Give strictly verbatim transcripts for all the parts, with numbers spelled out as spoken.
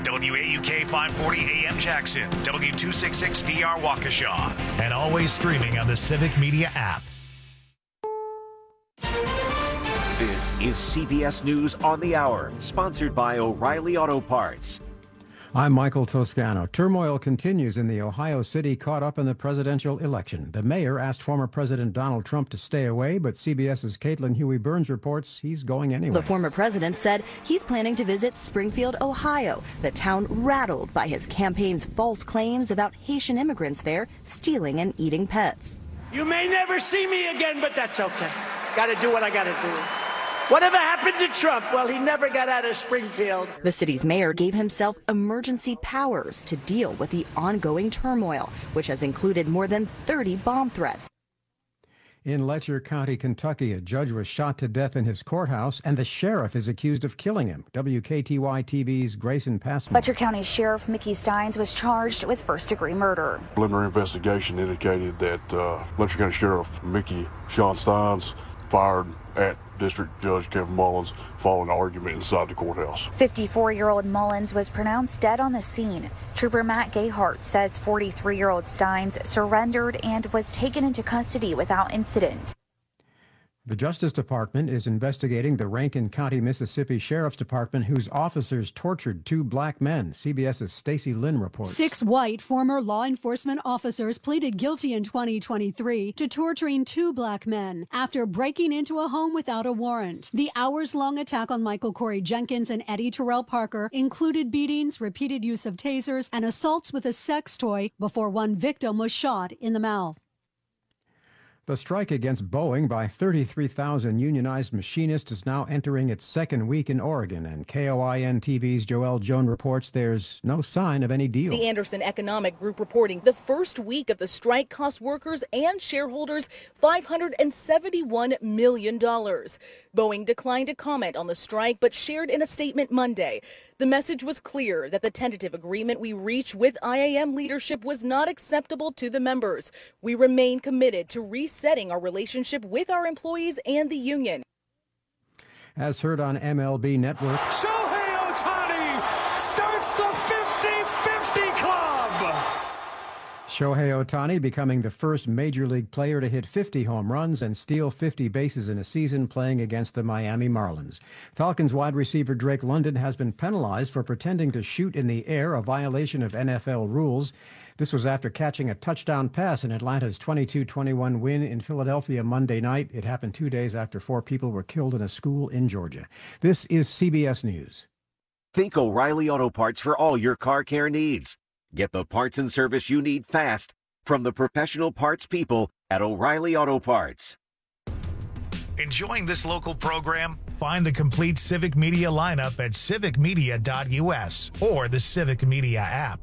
W A U K five forty A M Jackson, W two sixty-six D R Waukesha, and always streaming on the Civic Media app. This is C B S News on the Hour, sponsored by O'Reilly Auto Parts. I'm Michael Toscano. Turmoil continues in the Ohio city caught up in the presidential election. The mayor asked former President Donald Trump to stay away, but CBS's Caitlin Huey-Burns reports he's going anyway. The former president said he's planning to visit Springfield, Ohio, the town rattled by his campaign's false claims about Haitian immigrants there stealing and eating pets. You may never see me again, but that's okay. Gotta do what I gotta do. Whatever happened to Trump? Well, he never got out of Springfield. The city's mayor gave himself emergency powers to deal with the ongoing turmoil, which has included more than thirty bomb threats. In Letcher County, Kentucky, a judge was shot to death in his courthouse, and the sheriff is accused of killing him. W K T Y T V's Grayson Passmore. Letcher County Sheriff Mickey Steins was charged with first-degree murder. Preliminary investigation indicated that uh, Letcher County Sheriff Mickey Sean Steins fired at District Judge Kevin Mullins following an argument inside the courthouse. fifty-four-year-old Mullins was pronounced dead on the scene. Trooper Matt Gayhart says forty-three-year-old Steins surrendered and was taken into custody without incident. The Justice Department is investigating the Rankin County, Mississippi Sheriff's Department, whose officers tortured two black men. CBS's Stacey Lynn reports. Six white former law enforcement officers pleaded guilty in twenty twenty-three to torturing two black men after breaking into a home without a warrant. The hours-long attack on Michael Corey Jenkins and Eddie Terrell Parker included beatings, repeated use of tasers, and assaults with a sex toy before one victim was shot in the mouth. The strike against Boeing by thirty-three thousand unionized machinists is now entering its second week in Oregon, and K O I N T V's Joelle Joan reports there's no sign of any deal. The Anderson Economic Group reporting the first week of the strike cost workers and shareholders five hundred seventy-one million dollars. Boeing declined to comment on the strike, but shared in a statement Monday. The message was clear that the tentative agreement we reached with I A M leadership was not acceptable to the members. We remain committed to resetting our relationship with our employees and the union. As heard on M L B Network, Shohei Ohtani starts the fifty fifty club. Shohei Ohtani becoming the first Major League player to hit fifty home runs and steal fifty bases in a season playing against the Miami Marlins. Falcons wide receiver Drake London has been penalized for pretending to shoot in the air, a violation of N F L rules. This was after catching a touchdown pass in Atlanta's twenty-two twenty-one win in Philadelphia Monday night. It happened two days after four people were killed in a school in Georgia. This is C B S News. Think O'Reilly Auto Parts for all your car care needs. Get the parts and service you need fast from the professional parts people at O'Reilly Auto Parts. Enjoying this local program? Find the complete Civic Media lineup at civic media dot U S or the Civic Media app.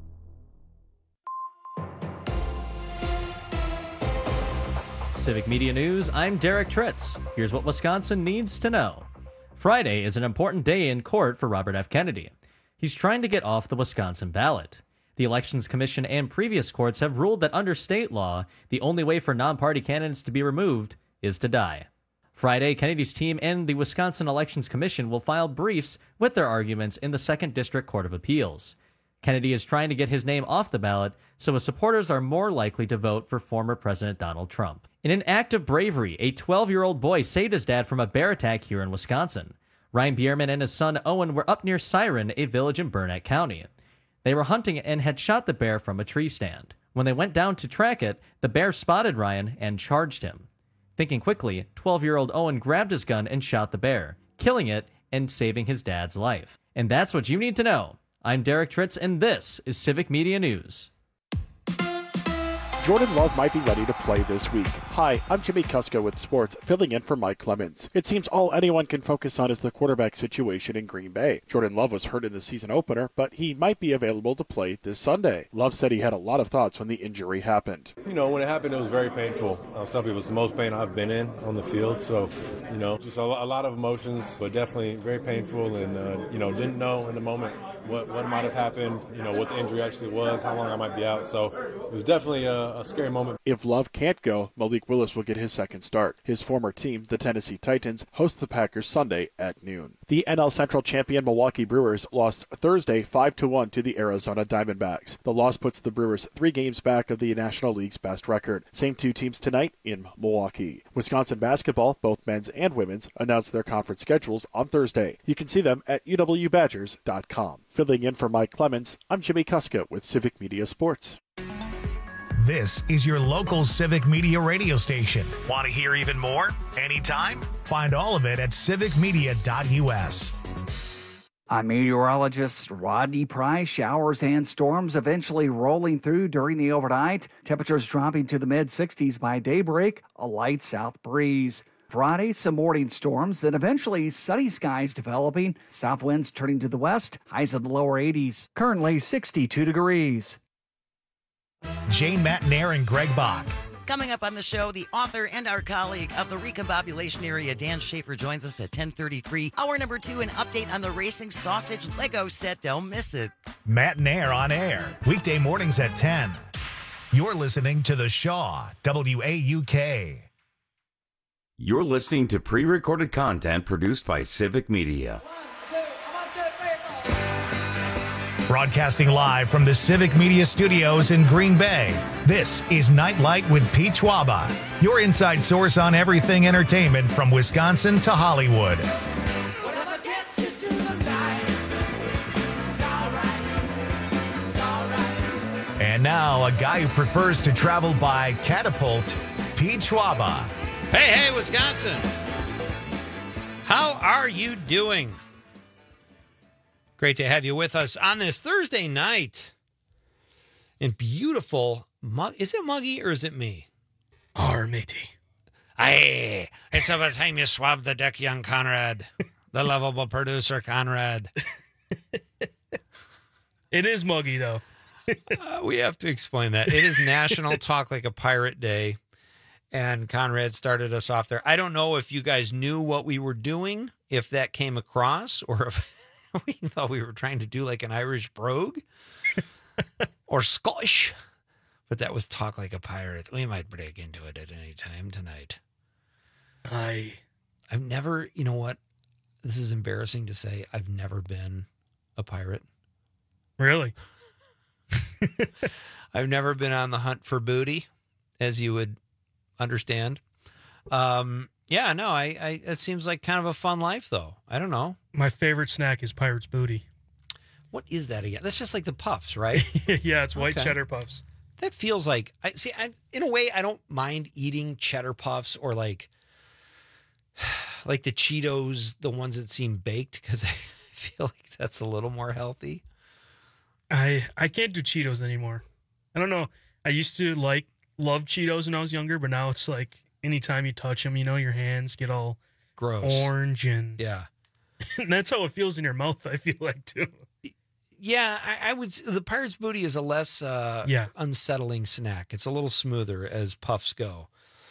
Civic Media News, I'm Derek Tritz. Here's what Wisconsin needs to know. Friday is an important day in court for Robert F. Kennedy. He's trying to get off the Wisconsin ballot. The Elections Commission and previous courts have ruled that under state law, the only way for non-party candidates to be removed is to die. Friday, Kennedy's team and the Wisconsin Elections Commission will file briefs with their arguments in the Second District Court of Appeals. Kennedy is trying to get his name off the ballot so his supporters are more likely to vote for former President Donald Trump. In an act of bravery, a twelve-year-old boy saved his dad from a bear attack here in Wisconsin. Ryan Bierman and his son Owen were up near Siren, a village in Burnett County. They were hunting and had shot the bear from a tree stand. When they went down to track it, the bear spotted Ryan and charged him. Thinking quickly, twelve-year-old Owen grabbed his gun and shot the bear, killing it and saving his dad's life. And that's what you need to know. I'm Derek Tritz, and this is Civic Media News. Jordan Love might be ready to play this week. Hi, I'm Jimmy Kuska with sports, filling in for Mike Clemens. It seems all anyone can focus on is the quarterback situation in Green Bay. Jordan Love was hurt in the season opener, but he might be available to play this Sunday. Love said he had a lot of thoughts when the injury happened. You know, when it happened, it was very painful. I was telling people it's the most pain I've been in on the field. So, you know, just a, a lot of emotions, but definitely very painful. And, uh, you know, didn't know in the moment what, what might have happened, you know, what the injury actually was, how long I might be out. So it was definitely a, a scary moment. If Love can't go, Malik Willis will get his second start. His former team, the Tennessee Titans, host the Packers Sunday at noon. The The N L Central champion Milwaukee Brewers lost Thursday five to one to the Arizona Diamondbacks. The loss puts the Brewers three games back of the National League's best record. Same two teams tonight in Milwaukee. Wisconsin basketball, both men's and women's, announced their conference schedules on Thursday. You can see them at U W Badgers dot com. Filling in for Mike Clemens, I'm Jimmy Kuska with Civic Media Sports. This is your local Civic Media radio station. Want to hear even more? Anytime? Find all of it at civic media dot U S. I'm meteorologist Rodney Price. Showers and storms eventually rolling through during the overnight. Temperatures dropping to the mid-sixties by daybreak. A light south breeze. Friday, some morning storms, then eventually sunny skies developing. South winds turning to the west. Highs in the lower eighties. Currently sixty-two degrees. Jane Matnair and Greg Bach. Coming up on the show, the author and our colleague of the recombobulation area, Dan Schaefer, joins us at ten thirty-three. Hour number two, an update on the Racing Sausage Lego set. Don't miss it. Matnair on air, weekday mornings at ten. You're listening to The Shaw, W A U K. You're listening to pre-recorded content produced by Civic Media. Broadcasting live from the Civic Media Studios in Green Bay, this is Nightlight with Pete Schwaba, your inside source on everything entertainment from Wisconsin to Hollywood. And now, a guy who prefers to travel by catapult, Pete Schwaba. Hey, hey, Wisconsin. How are you doing? Great to have you with us on this Thursday night in beautiful, mug- is it muggy or is it me? Our matey. Aye, it's about time you swab the deck, young Conrad. The lovable producer, Conrad. It is muggy, though. uh, we have to explain that. It is National Talk Like a Pirate Day, and Conrad started us off there. I don't know if you guys knew what we were doing, if that came across, or if we thought we were trying to do like an Irish brogue or Scottish, but that was Talk Like a Pirate. We might break into it at any time tonight. I, I've never, you know what? This is embarrassing to say. I've never been a pirate. Really? I've never been on the hunt for booty, as you would understand. Um, yeah, no, I, I, it seems like kind of a fun life, though. I don't know. My favorite snack is Pirate's Booty. What is that again? That's just like the puffs, right? Yeah, it's white Okay. cheddar puffs. That feels like, I see, I, in a way, I don't mind eating cheddar puffs or like, like the Cheetos, the ones that seem baked, because I feel like that's a little more healthy. I I can't do Cheetos anymore. I don't know. I used to like love Cheetos when I was younger, but now it's like anytime you touch them, you know, your hands get all gross, orange, and yeah, and that's how it feels in your mouth. I feel like too. Yeah, I, I would. The Pirate's Booty is a less uh, yeah. unsettling snack. It's a little smoother as puffs go.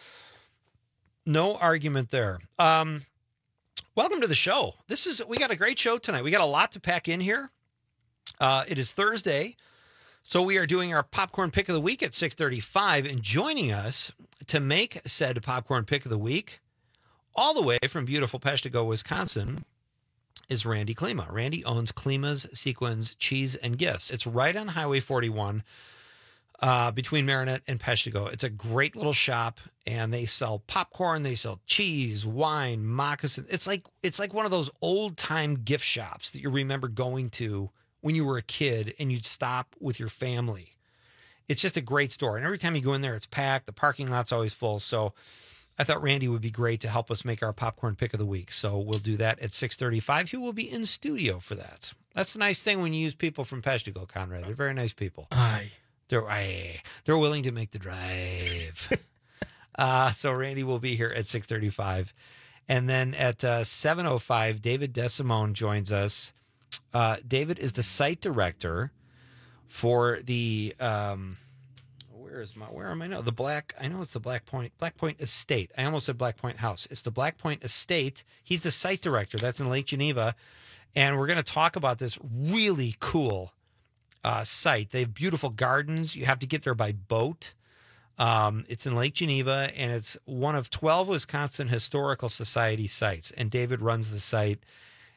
No argument there. Um, welcome to the show. This is we got a great show tonight. We got a lot to pack in here. Uh, it is Thursday, so we are doing our popcorn pick of the week at six thirty-five, and joining us to make said popcorn pick of the week, all the way from beautiful Peshtigo, Wisconsin, is Randy Klima. Randy owns Klima's Sequins Cheese and Gifts. It's right on Highway forty-one uh, between Marinette and Peshtigo. It's a great little shop, and they sell popcorn, they sell cheese, wine, moccasin. It's like it's like one of those old time gift shops that you remember going to when you were a kid and you'd stop with your family. It's just a great store. And every time you go in there, it's packed. The parking lot's always full. So I thought Randy would be great to help us make our popcorn pick of the week. So we'll do that at six thirty-five. He will be in studio for that. That's the nice thing when you use people from Peshtigo, Conrad. They're very nice people. Aye. They're, aye. They're willing to make the drive. uh, so Randy will be here at six thirty-five. And then at uh, seven oh five, David DeSimone joins us. Uh, David is the site director for the, um, where is my, where am I now? The Black, I know it's the Black Point, Black Point Estate. I almost said Black Point House. It's the Black Point Estate. He's the site director. That's in Lake Geneva. And we're going to talk about this really cool uh, site. They have beautiful gardens. You have to get there by boat. Um, it's in Lake Geneva, and it's one of twelve Wisconsin Historical Society sites. And David runs the site.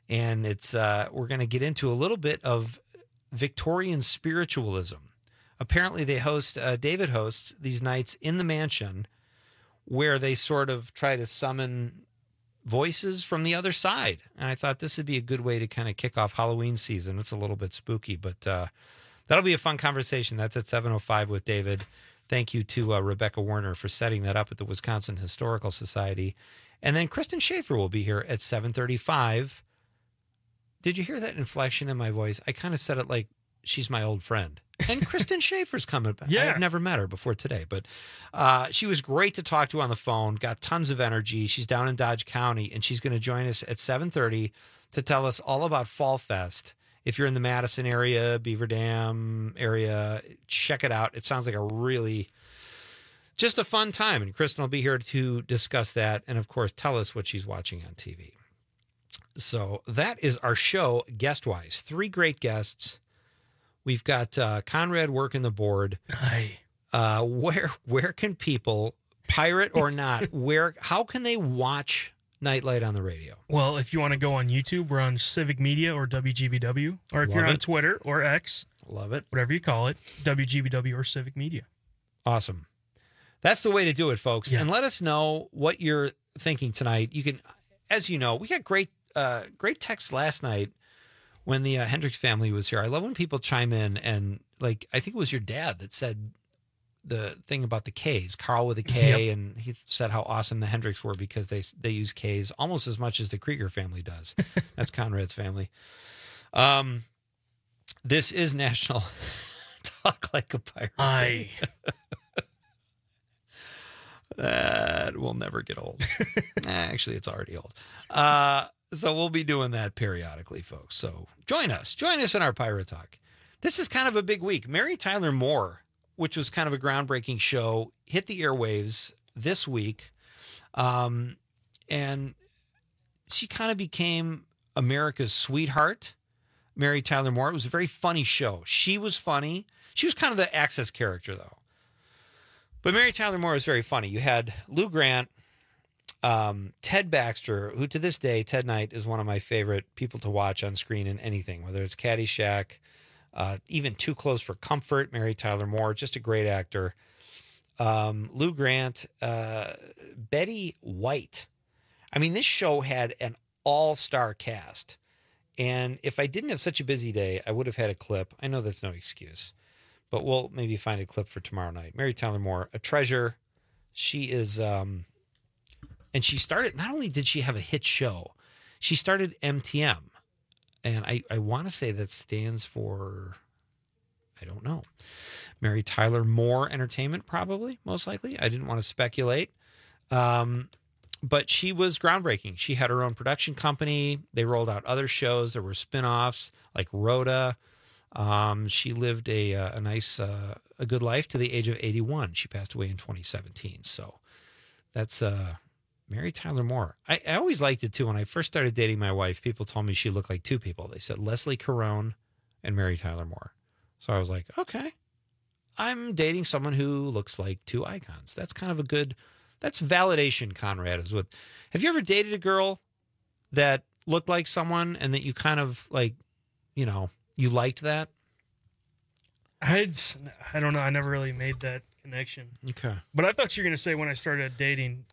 And it's uh, we're going to get into a little bit of Victorian spiritualism. Apparently, they host, uh, David hosts these nights in the mansion where they sort of try to summon voices from the other side. And I thought this would be a good way to kind of kick off Halloween season. It's a little bit spooky, but uh, that'll be a fun conversation. That's at seven oh five with David. Thank you to uh, Rebecca Warner for setting that up at the Wisconsin Historical Society. And then Kristen Schaefer will be here at seven thirty-five. Did you hear that inflection in my voice? I kind of said it like she's my old friend. And Kristen Schaefer's coming. Yeah. I've never met her before today, but uh, she was great to talk to on the phone, got tons of energy. She's down in Dodge County, and she's going to join us at seven thirty to tell us all about Fall Fest. If you're in the Madison area, Beaver Dam area, check it out. It sounds like a really, just a fun time. And Kristen will be here to discuss that and, of course, tell us what she's watching on T V. So that is our show guest-wise. Three great guests. We've got uh, Conrad working the board. Aye. Uh, where where can people, pirate or not, where how can they watch Nightlight on the radio? Well, if you want to go on YouTube, we're on Civic Media or W G B W. Or if Love you're on it. Twitter or X, Love it. whatever you call it, W G B W or Civic Media. Awesome. That's the way to do it, folks. Yeah. And let us know what you're thinking tonight. You can, as you know, we got great uh, great texts last night when the uh, Hendricks family was here. I love when people chime in and, like, I think it was your dad that said the thing about the K's, Carl with a K, Yep. and he said how awesome the Hendricks were because they they use K's almost as much as the Krieger family does. That's Conrad's family. Um, this is National Talk Like a Pirate. Aye. That will never get old. Actually, it's already old. Uh, so we'll be doing that periodically, folks. So join us. Join us in our Pirate Talk. This is kind of a big week. Mary Tyler Moore, which was kind of a groundbreaking show, hit the airwaves this week. Um, and she kind of became America's sweetheart, Mary Tyler Moore. It was a very funny show. She was funny. She was kind of the Access character, though. But Mary Tyler Moore was very funny. You had Lou Grant, um, Ted Baxter, who to this day, Ted Knight is one of my favorite people to watch on screen in anything, whether it's Caddyshack, uh, even Too Close for Comfort, Mary Tyler Moore, just a great actor. Um, Lou Grant, uh, Betty White. I mean, this show had an all-star cast. And if I didn't have such a busy day, I would have had a clip. I know that's no excuse. But we'll maybe find a clip for tomorrow night. Mary Tyler Moore, a treasure. She is, um, and she started, not only did she have a hit show, she started M T M. And I, I want to say that stands for, I don't know, Mary Tyler Moore Entertainment, probably, most likely. I didn't want to speculate. Um, but she was groundbreaking. She had her own production company. They rolled out other shows. There were spinoffs like Rhoda. Um, she lived a a nice, uh, a good life to the age of eighty-one. She passed away in twenty seventeen. So that's uh, Mary Tyler Moore. I, I always liked it too. When I first started dating my wife, people told me she looked like two people. They said Leslie Caron and Mary Tyler Moore. So I was like, okay, I'm dating someone who looks like two icons. That's kind of a good, that's validation, Conrad, is what. Have you ever dated a girl that looked like someone and that you kind of like, you know, you liked that? I I don't know. I never really made that connection. Okay. But I thought you were going to say when I started dating.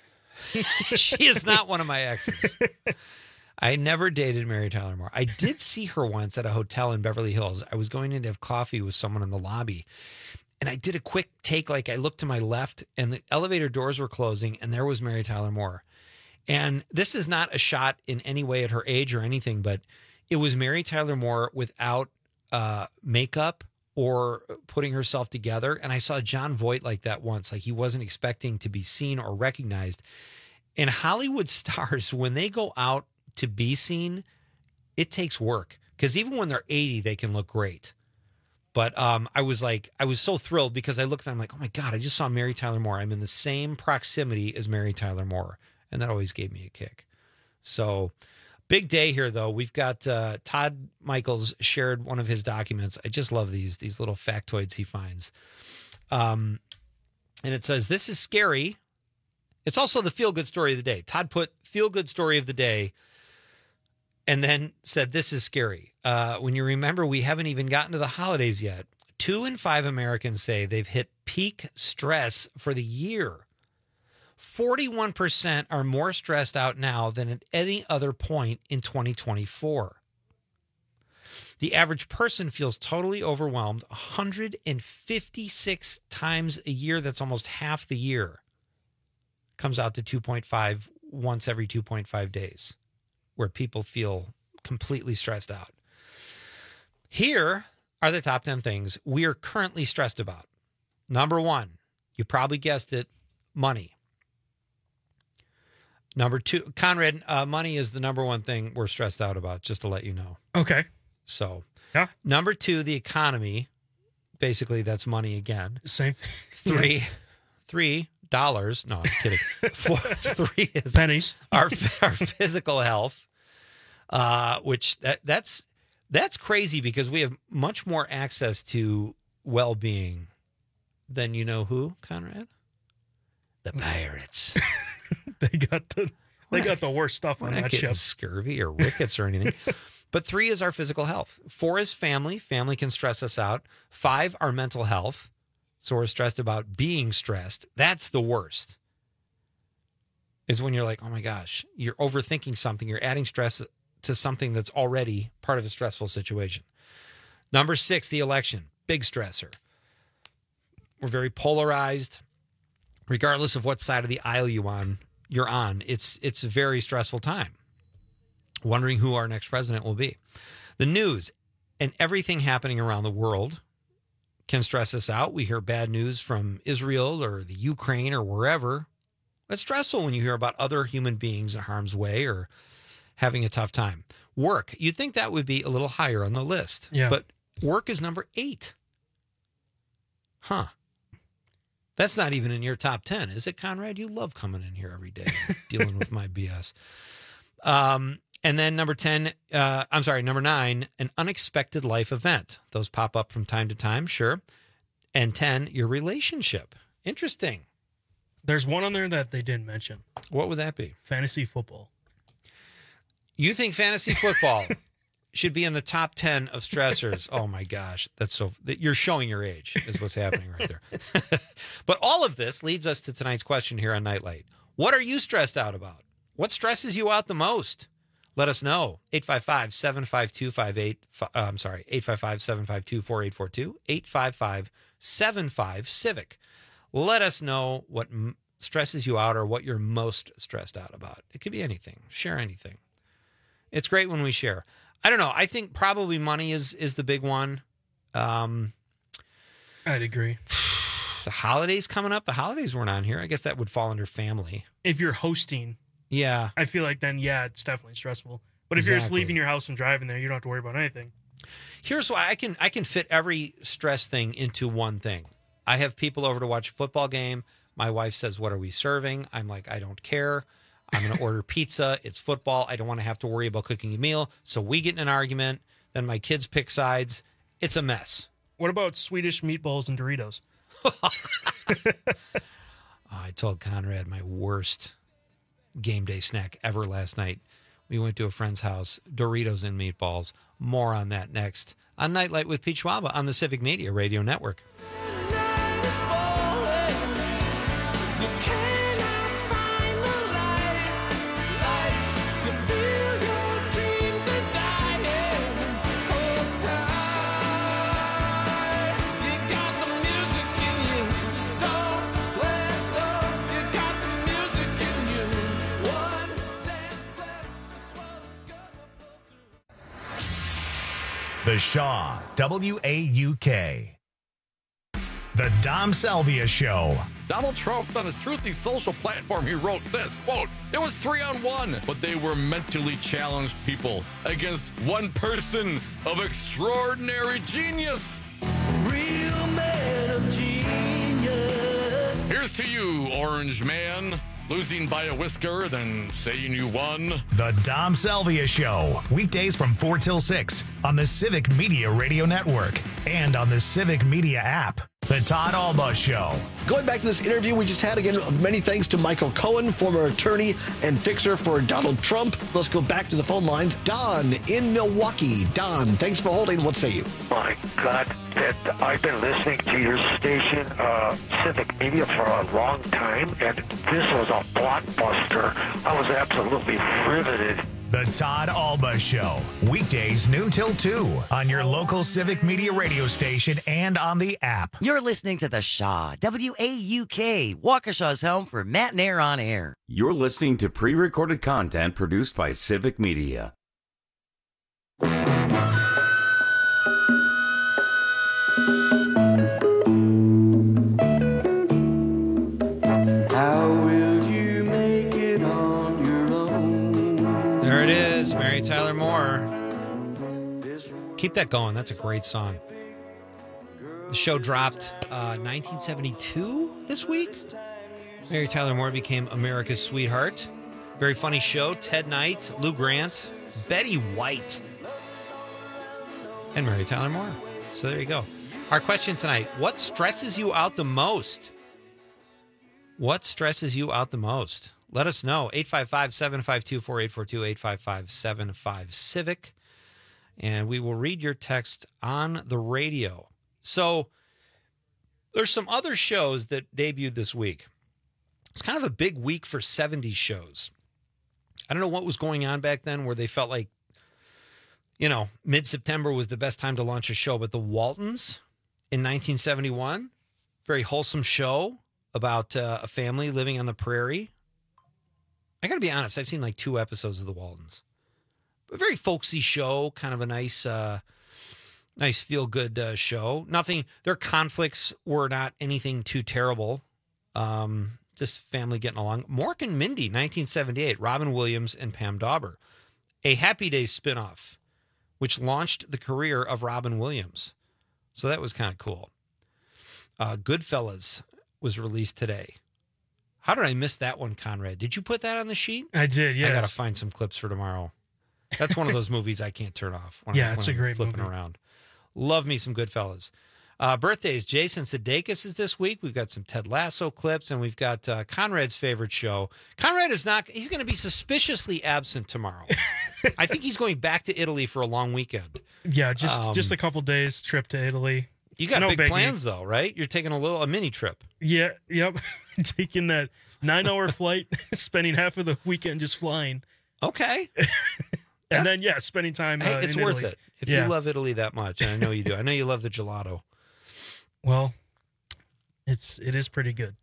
She is not one of my exes. I never dated Mary Tyler Moore. I did see her once at a hotel in Beverly Hills. I was going in to have coffee with someone in the lobby. And I did a quick take, like I looked to my left and the elevator doors were closing and there was Mary Tyler Moore. And this is not a shot in any way at her age or anything, but it was Mary Tyler Moore without uh, makeup or putting herself together. And I saw John Voight like that once, like he wasn't expecting to be seen or recognized. And Hollywood stars, when they go out to be seen, it takes work. Because even when they're eighty, they can look great. But um, I was like, I was so thrilled because I looked and I'm like, oh my God, I just saw Mary Tyler Moore. I'm in the same proximity as Mary Tyler Moore. And that always gave me a kick. So big day here, though. We've got uh, Todd Michaels shared one of his documents. I just love these, these little factoids he finds. Um, and it says, this is scary. It's also the feel-good story of the day. Todd put feel-good story of the day. and then said, this is scary. Uh, when you remember, we haven't even gotten to the holidays yet. Two in five Americans say they've hit peak stress for the year. forty-one percent are more stressed out now than at any other point in twenty twenty-four. The average person feels totally overwhelmed one hundred fifty-six times a year. That's almost half the year. Comes out to two point five once every two point five days, where people feel completely stressed out. Here are the top ten things we are currently stressed about. Number one, you probably guessed it, money. Number two, Conrad, uh, money is the number one thing we're stressed out about, just to let you know. Okay. So, yeah. Number two, the economy. Basically, that's money again. Same. Three, Yeah. three dollars. No, I'm kidding. Four, three is pennies. Our our physical health, uh, which that that's that's crazy because we have much more access to well-being than you know who, Conrad? The pirates. They got the they got the worst stuff We're on not that getting ship. scurvy or rickets or anything. But three is our physical health. Four is family. Family can stress us out. Five, our mental health. So we're stressed about being stressed. That's the worst. Is when you're like, oh my gosh, you're overthinking something. You're adding stress to something that's already part of a stressful situation. Number six, the election. Big stressor. We're very polarized. Regardless of what side of the aisle you on, you're on, it's it's a very stressful time. Wondering who our next president will be. The news and everything happening around the world can stress us out. We hear bad news from Israel or the Ukraine or wherever. It's stressful when you hear about other human beings in harm's way or having a tough time. Work, you'd think that would be a little higher on the list. Yeah. But work is number eight. Huh. That's not even in your top ten, is it, Conrad? You love coming in here every day, dealing with my B S. Um, and then number ten, uh, I'm sorry, number nine, an unexpected life event. Those pop up from time to time, sure. And ten, your relationship. Interesting. There's one on there that they didn't mention. What would that be? Fantasy football. You think fantasy football should be in the top ten of stressors? Oh my gosh, that's so. You're showing your age, is what's happening right there. But all of this leads us to tonight's question here on Nightlight. What are you stressed out about? What stresses you out the most? Let us know. eight five five, seven five two, five eight. Uh, I'm sorry, eight five five, seven five two, four eight four two, eight five five, seven five, Civic. Let us know what m- stresses you out or what you're most stressed out about. It could be anything. Share anything. It's great when we share. I don't know. I think probably money is is the big one. Um, I'd agree. The holidays coming up. The holidays weren't on here. I guess that would fall under family. If you're hosting, yeah, I feel like then, yeah, it's definitely stressful. But if you're just Exactly. leaving your house and driving there, you don't have to worry about anything. Here's why I can I can fit every stress thing into one thing. I have people over to watch a football game. My wife says, "What are we serving?" I'm like, "I don't care. I'm going to order pizza. It's football. I don't want to have to worry about cooking a meal." So we get in an argument. Then my kids pick sides. It's a mess. What about Swedish meatballs and Doritos? I told Conrad my worst game day snack ever last night. We went to a friend's house, Doritos and meatballs. More on that next on Nightlight with Pete Schwaba on the Civic Media Radio Network. The Shaw, W A U K. The Dom Salvia Show. Donald Trump, on his Truthy social platform, he wrote this, quote, "It was three on one, but they were mentally challenged people against one person of extraordinary genius." Real man of genius. Here's to you, Orange Man. Losing by a whisker, then saying you won. The Dom Salvia Show. Weekdays from four till six on the Civic Media Radio Network and on the Civic Media app. The The Todd Alba Show. Going back to this interview we just had, again, many thanks to Michael Cohen, former attorney and fixer for Donald Trump. Let's go back to the phone lines. Don in Milwaukee. Don, thanks for holding. What say you? My God, that I've been listening to your station, uh, Civic Media, for a long time, and this was a blockbuster. I was absolutely riveted. The Todd Alba Show. Weekdays noon till two on your local Civic Media radio station and on the app. You're listening to The Shaw, W A U K, Waukesha's home for Matt and Air on Air. You're listening to pre-recorded content produced by Civic Media. How will you make it on your own? There it is, Mary Tyler Moore. Keep that going. That's a great song. The show dropped uh, nineteen seventy-two this week. Mary Tyler Moore became America's sweetheart. Very funny show. Ted Knight, Lou Grant, Betty White, and Mary Tyler Moore. So there you go. Our question tonight: what stresses you out the most? What stresses you out the most? Let us know. eight five five, seven five two, four eight four two, eight five five, seven five, Civic. And we will read your text on the radio. So there's some other shows that debuted this week. It's kind of a big week for seventies shows. I don't know what was going on back then where they felt like, you know, mid-September was the best time to launch a show. But the Waltons in nineteen seventy-one, very wholesome show about uh, a family living on the prairie. I got to be honest, I've seen like two episodes of the Waltons. A very folksy show, kind of a nice, uh, nice feel-good uh, show. Nothing, their conflicts were not anything too terrible. Um, just family getting along. Mork and Mindy, nineteen seventy-eight, Robin Williams and Pam Dauber. A Happy Days spinoff, which launched the career of Robin Williams. So that was kind of cool. Uh, Goodfellas was released today. How did I miss that one, Conrad? Did you put that on the sheet? I did, yes. I got to find some clips for tomorrow. That's one of those movies I can't turn off. When yeah, I, it's when a I'm great flipping movie. around. Love me some Goodfellas. Uh, birthdays, Jason Sudeikis is this week. We've got some Ted Lasso clips, and we've got uh, Conrad's favorite show. Conrad is not, he's going to be suspiciously absent tomorrow. I think he's going back to Italy for a long weekend. Yeah, just Um, just a couple days trip to Italy. You got No big biggie. plans, though, right? You're taking a little, a mini trip. Yeah, yep. Taking that nine-hour flight, spending half of the weekend just flying. Okay. And then, yeah, spending time Hey, uh, it's in worth Italy. it. If Yeah. you love Italy that much, and I know you do. I know you love the gelato. Well, it's it is pretty good.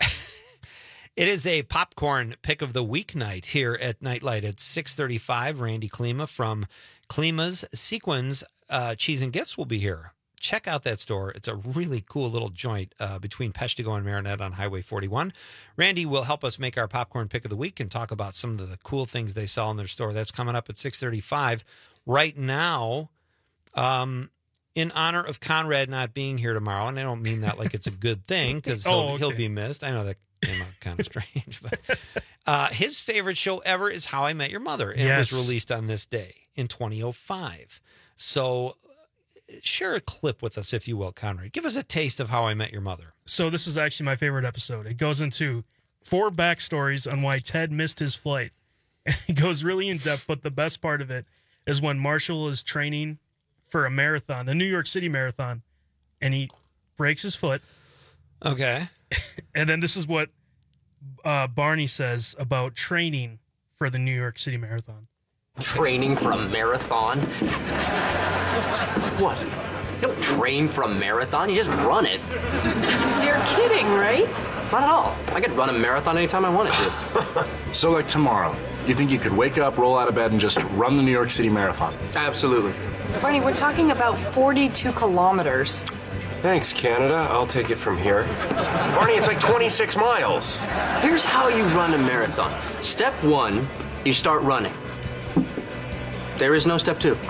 It is a popcorn pick of the week night here at Nightlight at six thirty-five. Randy Klima from Klima's Sequins uh, Cheese and Gifts will be here. Check out that store. It's a really cool little joint uh, between Peshtigo and Marinette on Highway forty-one. Randy will help us make our popcorn pick of the week and talk about some of the cool things they sell in their store. That's coming up at six thirty-five. Right now, um, in honor of Conrad not being here tomorrow, and I don't mean that like it's a good thing because he'll, Oh, okay. he'll be missed. I know that came out kind of strange, but uh, his favorite show ever is How I Met Your Mother, and Yes. it was released on this day in twenty oh five. So share a clip with us, if you will, Conrad. Give us a taste of How I Met Your Mother. So this is actually my favorite episode. It goes into four backstories on why Ted missed his flight. It goes really in depth, but the best part of it is when Marshall is training for a marathon, the New York City Marathon, and he breaks his foot. Okay. And then this is what uh, Barney says about training for the New York City Marathon. Training for a marathon? What? You don't train for a marathon, you just run it. You're kidding, right? Not at all. I could run a marathon anytime I wanted to. So, like tomorrow, you think you could wake up, roll out of bed, and just run the New York City Marathon? Absolutely. Barney, we're talking about forty-two kilometers. Thanks, Canada. I'll take it from here. Barney, it's like twenty-six miles. Here's how you run a marathon. Step one, you start running. There is no step two.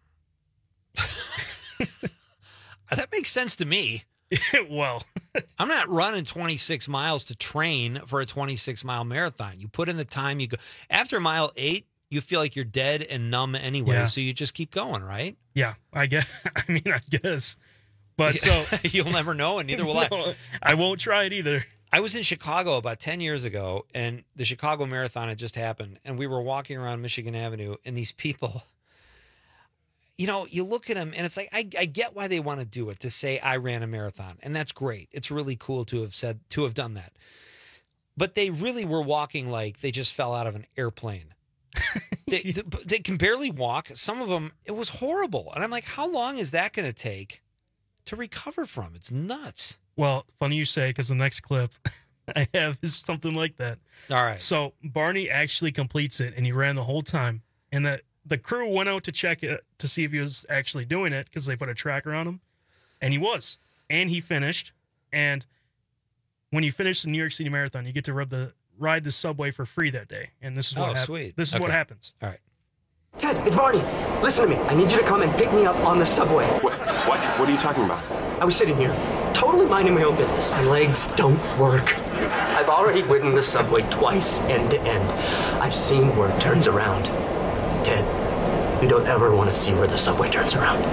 That makes sense to me. Well, I'm not running twenty-six miles to train for a twenty-six mile marathon. You put in the time, you go. After mile eight, you feel like you're dead and numb anyway, Yeah. so you just keep going, right? Yeah, I guess. I mean, I guess. But so you'll never know, and neither will I. No, I won't try it either. I was in Chicago about ten years ago, and the Chicago Marathon had just happened, and we were walking around Michigan Avenue, and these people, you know, you look at them, and it's like, I, I get why they want to do it, to say I ran a marathon, and that's great. It's really cool to have said, to have done that. But they really were walking like they just fell out of an airplane. they, they, they can barely walk. Some of them, it was horrible. And I'm like, how long is that going to take to recover from? It's nuts. Well, funny you say, because the next clip I have is something like that. All right. So Barney actually completes it, and he ran the whole time. And the, the crew went out to check it to see if he was actually doing it, because they put a tracker on him. And he was. And he finished. And when you finish the New York City Marathon, you get to rub the ride the subway for free that day. And this is what Oh, hap- sweet. This is Okay. what happens. All right. Ted, it's Barney. Listen to me. I need you to come and pick me up on the subway. What? What? What are you talking about? I was sitting here, totally minding my own business. My legs don't work. I've already ridden the subway twice, end to end. I've seen where it turns around. Ted, you don't ever want to see where the subway turns around.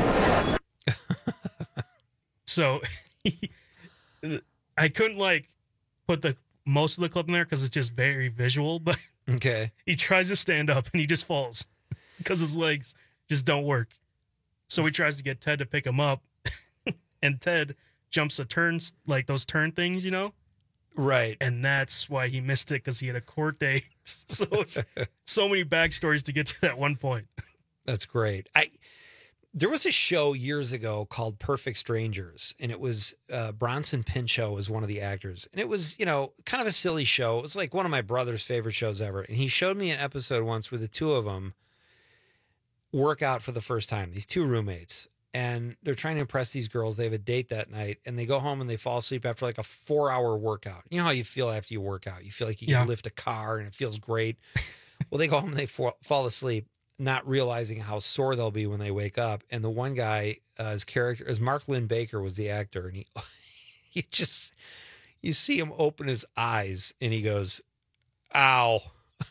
So I couldn't like put the most of the clip in there because it's just very visual, but okay. He tries to stand up and he just falls because his legs just don't work. So he tries to get Ted to pick him up, and Ted jumps the turns, like those turn things, you know? Right. And that's why he missed it, because he had a court date. So it's so many backstories to get to that one point. That's great. I there was a show years ago called Perfect Strangers, and it was uh, Bronson Pinchot was one of the actors, and it was, you know, kind of a silly show. It was like one of my brother's favorite shows ever, and he showed me an episode once where the two of them work out for the first time. These two roommates, and they're trying to impress these girls. They have a date that night, and they go home and they fall asleep after like a four-hour workout. You know how you feel after you work out? You feel like you Yeah. can lift a car, and it feels great. Well, they go home and they fall, fall asleep, not realizing how sore they'll be when they wake up. And the one guy, uh, his character, as Mark Lynn Baker was the actor, and he, he just, you see him open his eyes, and he goes, "Ow!"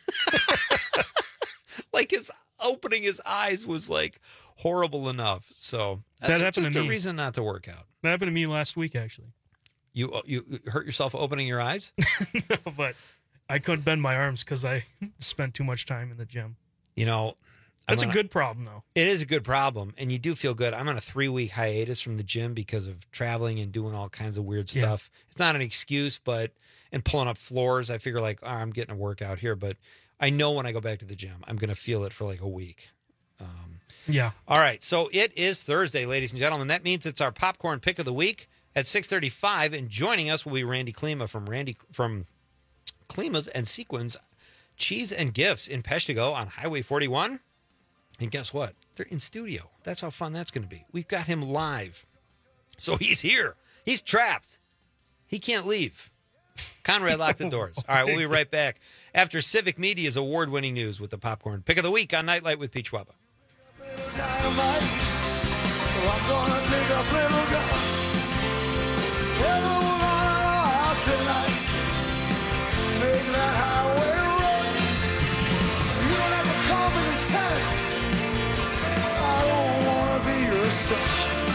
Like his opening his eyes was like horrible enough. So that's That happened just to a me. reason not to work out. That happened to me last week, actually. You you hurt yourself opening your eyes? No, but I couldn't bend my arms because I spent too much time in the gym. You know, That's I'm a on good problem, though. It is a good problem, and you do feel good. I'm on a three-week hiatus from the gym because of traveling and doing all kinds of weird Yeah. stuff. It's not an excuse, but and pulling up floors, I figure like, oh, I'm getting a workout here, but I know when I go back to the gym, I'm going to feel it for like a week. Um, Yeah. all right, so it is Thursday, ladies and gentlemen. That means it's our popcorn pick of the week at six thirty-five, and joining us will be Randy Klima from Randy from Klima's and Sequins Cheese and Gifts in Peshtigo on Highway forty-one. And guess what? They're in studio. That's how fun that's going to be. We've got him live. So he's here. He's trapped. He can't leave. Conrad locked the doors. All right, we'll be right back after Civic Media's award-winning news with the popcorn pick of the week on Nightlight with Pete Schwaba. Dynamite. Oh, I'm gonna take a little gun. Everyone out tonight. Make that highway run. You don't have to call me lieutenant. I don't wanna be your son.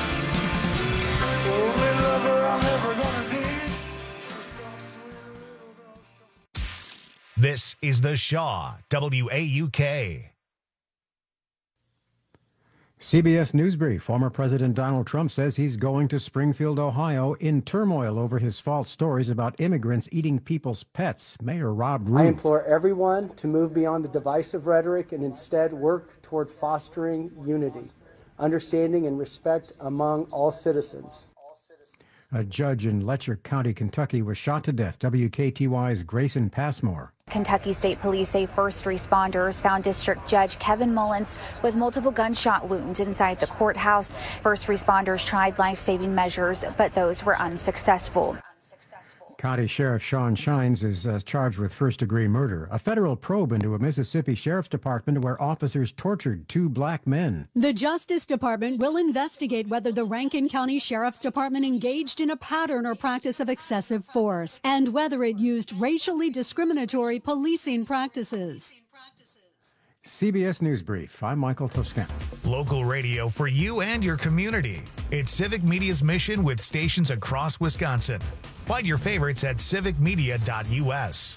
Only lover I'm ever gonna need. This is the Shaw, W A U K. C B S News Brief. Former President Donald Trump says he's going to Springfield, Ohio, in turmoil over his false stories about immigrants eating people's pets. Mayor Rob I Root. implore everyone to move beyond the divisive rhetoric and instead work toward fostering unity, understanding, and respect among all citizens. A judge in Letcher County, Kentucky, was shot to death. W K T Y's Grayson Passmore. Kentucky State Police say first responders found District Judge Kevin Mullins with multiple gunshot wounds inside the courthouse. First responders tried life-saving measures, but those were unsuccessful. County Sheriff Sean Shines is uh, charged with first-degree murder. A federal probe into a Mississippi Sheriff's Department where officers tortured two black men. The Justice Department will investigate whether the Rankin County Sheriff's Department engaged in a pattern or practice of excessive force and whether it used racially discriminatory policing practices. C B S News Brief. I'm Michael Toscano. Local radio for you and your community. It's Civic Media's mission with stations across Wisconsin. Find your favorites at civic media dot u s.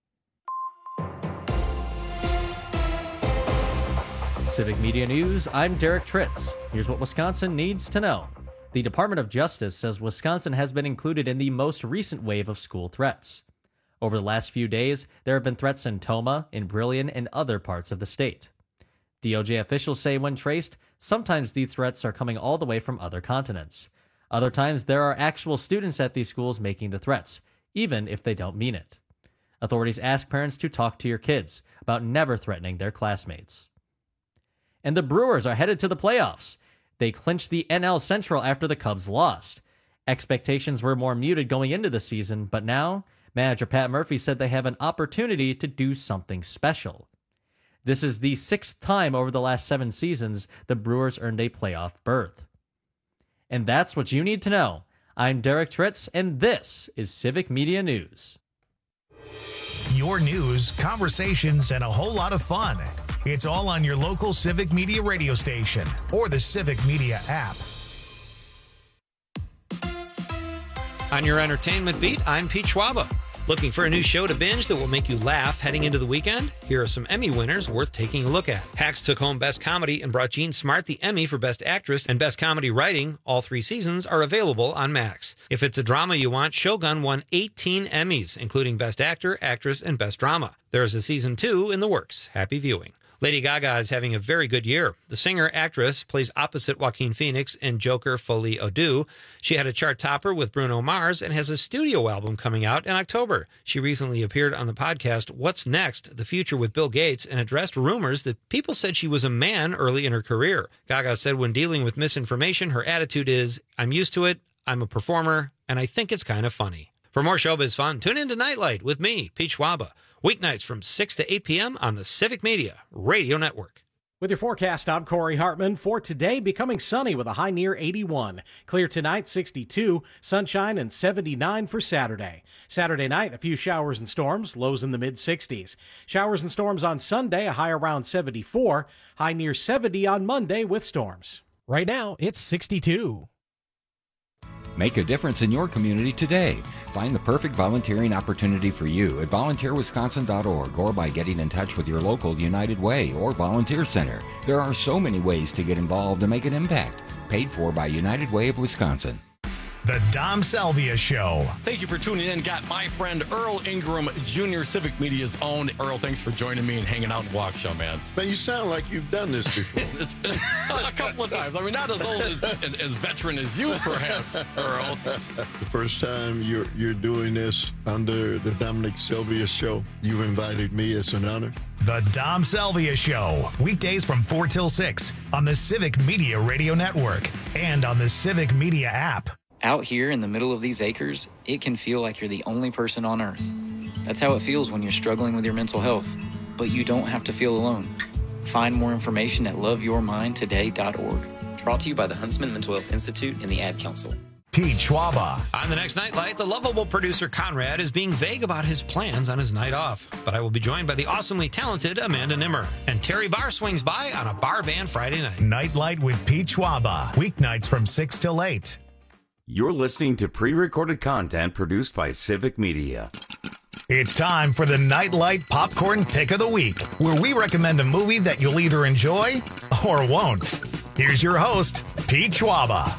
Civic Media News, I'm Derek Tritz. Here's what Wisconsin needs to know. The Department of Justice says Wisconsin has been included in the most recent wave of school threats. Over the last few days, there have been threats in Tomah, in Brillion, and other parts of the state. D O J officials say when traced, sometimes these threats are coming all the way from other continents. Other times, there are actual students at these schools making the threats, even if they don't mean it. Authorities ask parents to talk to your kids about never threatening their classmates. And the Brewers are headed to the playoffs. They clinched the N L Central after the Cubs lost. Expectations were more muted going into the season, but now manager Pat Murphy said they have an opportunity to do something special. This is the sixth time over the last seven seasons the Brewers earned a playoff berth. And that's what you need to know. I'm Derek Tritz, and this is Civic Media News. Your news, conversations, and a whole lot of fun. It's all on your local Civic Media radio station or the Civic Media app. On your entertainment beat, I'm Pete Schwaba. Looking for a new show to binge that will make you laugh heading into the weekend? Here are some Emmy winners worth taking a look at. Hacks took home Best Comedy and brought Jean Smart the Emmy for Best Actress and Best Comedy Writing. All three seasons are available on Max. If it's a drama you want, Shogun won eighteen Emmys, including Best Actor, Actress, and Best Drama. There's a season two in the works. Happy viewing. Lady Gaga is having a very good year. The singer-actress plays opposite Joaquin Phoenix in Joker Folie à Deux. She had a chart topper with Bruno Mars and has a studio album coming out in October. She recently appeared on the podcast What's Next? The Future with Bill Gates and addressed rumors that people said she was a man early in her career. Gaga said when dealing with misinformation, her attitude is, I'm used to it, I'm a performer, and I think it's kind of funny. For more showbiz fun, tune in to Nightlight with me, Pete Schwaba. Weeknights from six to eight p.m. on the Civic Media Radio Network. With your forecast, I'm Corey Hartman. For today, becoming sunny with a high near eighty-one. Clear tonight, sixty-two. Sunshine and seventy-nine for Saturday. Saturday night, a few showers and storms, lows in the mid-sixties. Showers and storms on Sunday, a high around seventy-four. High near seventy on Monday with storms. Right now, it's sixty-two. Make a difference in your community today. Find the perfect volunteering opportunity for you at volunteer wisconsin dot org or by getting in touch with your local United Way or Volunteer Center. There are so many ways to get involved and make an impact. Paid for by United Way of Wisconsin. The Dom Salvia Show. Thank you for tuning in. Got my friend Earl Ingram Junior, Civic Media's own. Earl, thanks for joining me and hanging out in Waukesha, man. Man, you sound like you've done this before. It's been a couple of times. I mean, not as old as, as veteran as you, perhaps, Earl. The first time you're you're doing this under the Dominic Salvia Show, you invited me. It's an honor. The Dom Salvia Show. Weekdays from four till six on the Civic Media Radio Network and on the Civic Media app. Out here in the middle of these acres, it can feel like you're the only person on Earth. That's how it feels when you're struggling with your mental health. But you don't have to feel alone. Find more information at love your mind today dot org. Brought to you by the Huntsman Mental Health Institute and the Ad Council. Pete Schwaba. On the next Nightlight, the lovable producer Conrad is being vague about his plans on his night off. But I will be joined by the awesomely talented Amanda Nimmer. And Terry Barr swings by on a bar band Friday night. Nightlight with Pete Schwaba. Weeknights from six till eight. You're listening to pre-recorded content produced by Civic Media. It's time for the Nightlight Popcorn Pick of the Week, where we recommend a movie that you'll either enjoy or won't. Here's your host, Pete Schwaba.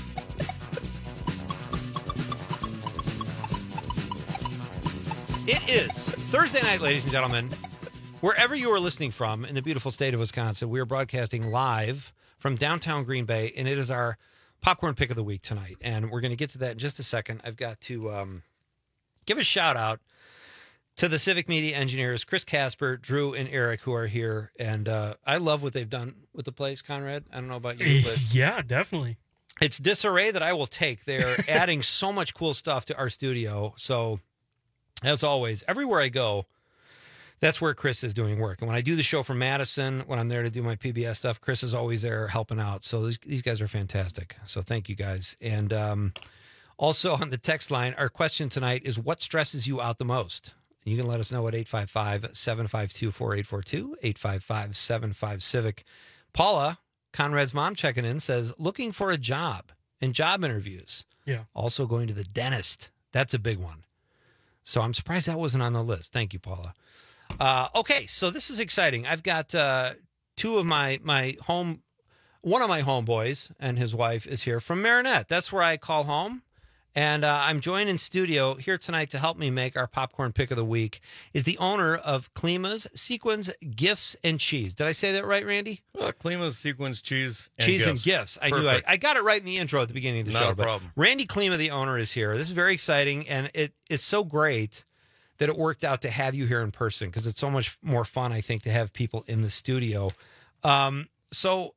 It is Thursday night, ladies and gentlemen. Wherever you are listening from in the beautiful state of Wisconsin, we are broadcasting live from downtown Green Bay, and it is our Popcorn Pick of the Week tonight, and we're going to get to that in just a second. I've got to um, give a shout-out to the Civic Media engineers, Chris Casper, Drew, and Eric, who are here, and uh, I love what they've done with the place, Conrad. I don't know about you, but yeah, definitely. It's disarray that I will take. They're adding so much cool stuff to our studio, so as always, everywhere I go, that's where Chris is doing work. And when I do the show from Madison, when I'm there to do my P B S stuff, Chris is always there helping out. So these, these guys are fantastic. So thank you guys. And um, also on the text line, our question tonight is what stresses you out the most? You can let us know at eight five five, seven five two, four eight four two, eight five five, seven five, Civic. Paula, Conrad's mom, checking in, says, looking for a job and job interviews. Yeah. Also going to the dentist. That's a big one. So I'm surprised that wasn't on the list. Thank you, Paula. Uh, okay, so this is exciting. I've got uh, two of my my home, one of my homeboys and his wife is here from Marinette. That's where I call home. And uh, I'm joined in studio here tonight to help me make our popcorn pick of the week is the owner of Klima's Sequins Gifts and Cheese. Did I say that right, Randy? Uh, Klima's Sequins Cheese and Cheese gifts. and Gifts. I knew I, I got it right in the intro at the beginning of the Not show. a problem. Randy Klima, the owner, is here. This is very exciting, and it it's so great that it worked out to have you here in person because it's so much more fun, I think, to have people in the studio. Um, so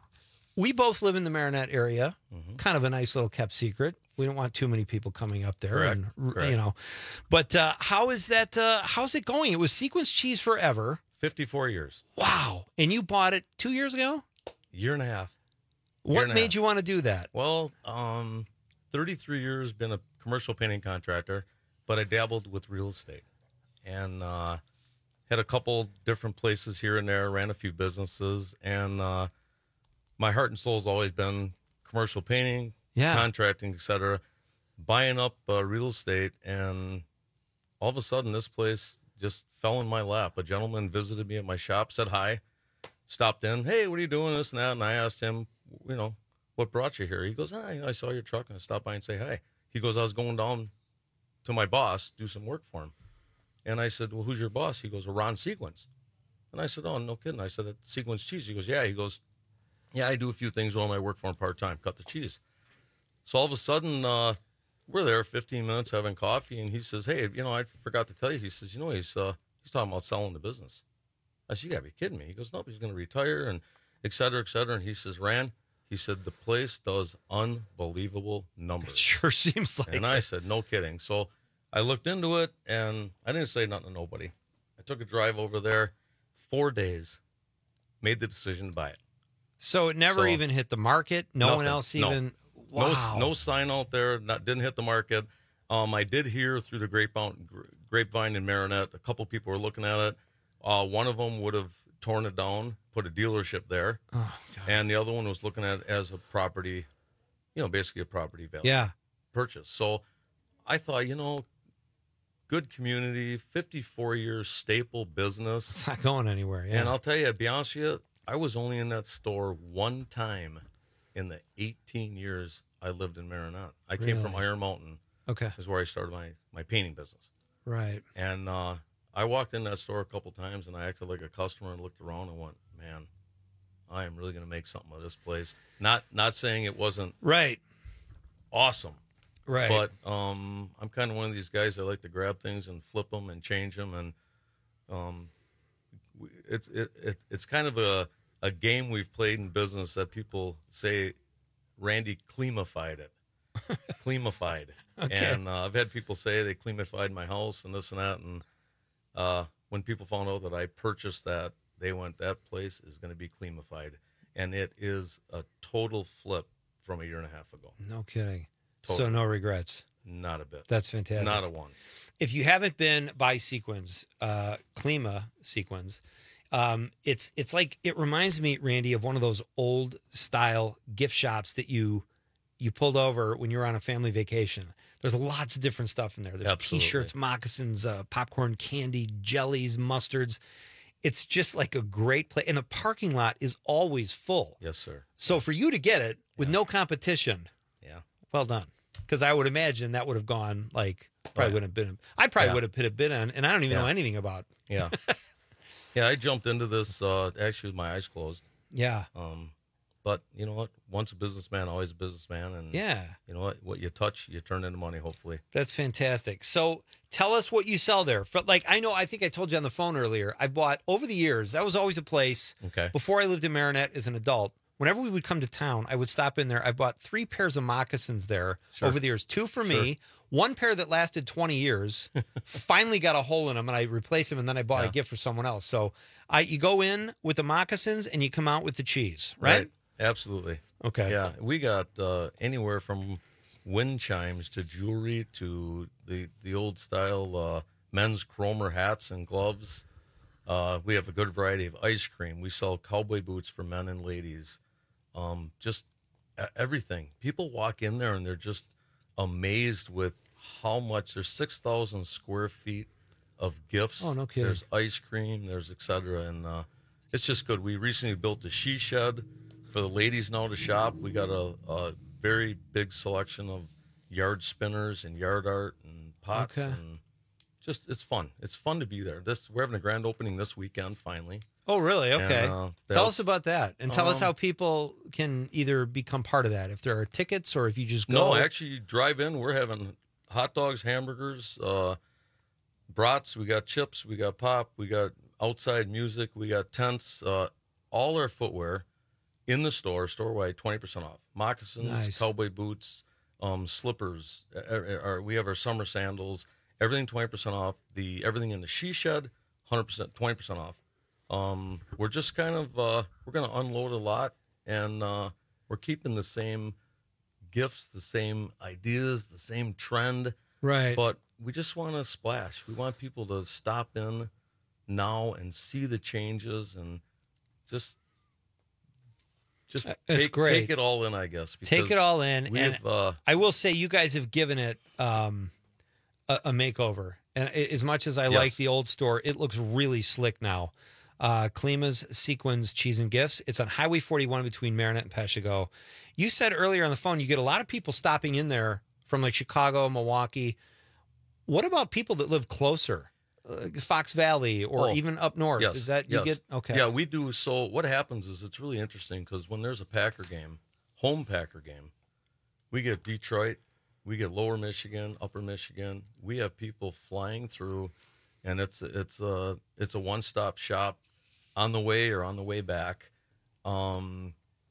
we both live in the Marinette area, mm-hmm. kind of a nice little kept secret. We don't want too many people coming up there, Correct. and Correct. you know. But uh, how is that? Uh, how's it going? It was Sequins Cheese forever. fifty-four years. Wow! And you bought it two years ago. Year and a half. Year What and a made half. you want to do that? Well, um, thirty-three years, been a commercial painting contractor, but I dabbled with real estate and uh, had a couple different places here and there, ran a few businesses, and uh, my heart and soul has always been commercial painting, Yeah. contracting, et cetera, buying up uh, real estate, and all of a sudden this place just fell in my lap. A gentleman visited me at my shop, said hi, stopped in, hey, what are you doing, this and that, and I asked him, you know, what brought you here? He goes, ah, you know, I saw your truck, and I stopped by and say hi. He goes, I was going down to my boss, do some work for him. And I said, well, who's your boss? He goes, well, Ron Sequins. And I said, oh, no kidding. I said, it's Sequins Cheese. He goes, yeah. He goes, yeah, I do a few things while I work for him part-time, cut the cheese. So all of a sudden, uh, we're there fifteen minutes having coffee, and he says, hey, you know, I forgot to tell you. He says, you know, he's uh, he's talking about selling the business. I said, you got to be kidding me. He goes, nope, he's going to retire, and et cetera, et cetera. And he says, Rand, he said, the place does unbelievable numbers. It sure seems like And it. I said, no kidding. So I looked into it, and I didn't say nothing to nobody. I took a drive over there, four days, made the decision to buy it. So it never So, even hit the market. No one Nothing. else No. even. Wow. No, no sign out there. Not didn't hit the market. Um, I did hear through the grapevine, grapevine in Marinette, a couple people were looking at it. Uh, one of them would have torn it down, put a dealership there, Oh, God. and the other one was looking at it as a property, you know, basically a property value Yeah. purchase. So I thought, you know, good community, fifty-four years staple business. It's not going anywhere. Yeah. And I'll tell you, to be honest with you, I was only in that store one time in the eighteen years I lived in Marinette. I came from Really? Iron Mountain. Okay. Is where I started my, my painting business. Right. And uh, I walked in that store a couple times, and I acted like a customer and looked around and went, man, I am really going to make something of this place. Not not saying it wasn't Right. awesome. Right. But um, I'm kind of one of these guys that like to grab things and flip them and change them. And um, we- it's it, it it's kind of a, a game we've played in business that people say Randy Klimified it. Klimified. Okay. And uh, I've had people say they Klimified my house and this and that. And uh, when people found out that I purchased that, they went, that place is going to be Klimified. And it is a total flip from a year and a half ago. No kidding. So Totally. no regrets. Not a bit. That's fantastic. Not a one. If you haven't been by Sequins, uh, Klima Sequins, um, it's it's like it reminds me, Randy, of one of those old style gift shops that you you pulled over when you were on a family vacation. There's lots of different stuff in there. There's Absolutely. T-shirts, moccasins, uh, popcorn, candy, jellies, mustards. It's just like a great place, and the parking lot is always full. Yes, sir. So for you to get it with no competition, yeah, well done. Because I would imagine that would have gone like probably yeah. wouldn't have been. I probably Yeah. would have put a bid on, and I don't even Yeah. know anything about. Yeah. Yeah, I jumped into this uh, actually with my eyes closed. Yeah. Um, but you know what? Once a businessman, always a businessman. And Yeah. you know what? What you touch, you turn into money, hopefully. That's fantastic. So tell us what you sell there. For, like I know, I think I told you on the phone earlier. I bought over the years. That was always a place. Okay. Before I lived in Marinette as an adult, whenever we would come to town, I would stop in there. I bought three pairs of moccasins there Sure. over the years. Two for me, one pair that lasted twenty years. Finally got a hole in them, and I replaced them, and then I bought a Yeah. gift for someone else. So I, you go in with the moccasins, and you come out with the cheese, right? Absolutely. Okay. Yeah, we got uh, anywhere from wind chimes to jewelry to the the old style uh, men's Cromer hats and gloves. Uh, we have a good variety of ice cream. We sell cowboy boots for men and ladies. Um, just everything. People walk in there and they're just amazed with how much. There's six thousand square feet of gifts. Oh, no kidding. There's ice cream, there's et cetera. And uh, it's just good. We recently built a she shed for the ladies now to shop. We got a, a very big selection of yard spinners and yard art and pots. Okay. And just, it's fun. It's fun to be there. This We're having a grand opening this weekend, finally. Oh, really? Okay. And, uh, tell us about that, and tell us um, how people can either become part of that, if there are tickets or if you just go. No, actually, you drive in. We're having hot dogs, hamburgers, uh, brats. We got chips. We got pop. We got outside music. We got tents. Uh, all our footwear in the store, store-wide, twenty percent off. Moccasins, Nice. cowboy boots, um, slippers. Uh, uh, uh, we have our summer sandals. Everything twenty percent off. The everything in the she shed, one hundred percent, twenty percent off. Um, we're just kind of uh, we're going to unload a lot, and uh, we're keeping the same gifts, the same ideas, the same trend. Right. But we just want to splash. We want people to stop in now and see the changes and just just That's take, great. take it all in, I guess. Take because it all in, we've, and uh, I will say you guys have given it um, a, a makeover. And a- as much as I Yes. like the old store, it looks really slick now. Uh, Klima's Sequins Cheese and Gifts. It's on Highway forty-one between Marinette and Peshtigo. You said earlier on the phone you get a lot of people stopping in there from like Chicago, Milwaukee. What about people that live closer, uh, Fox Valley, or Oh, even up north? Yes, Is that you yes. get okay? Yeah, we do. So what happens is it's really interesting because when there's a Packer game, home Packer game, we get Detroit, we get Lower Michigan, Upper Michigan. We have people flying through, and it's it's a it's a one stop shop on the way or on the way back. Um,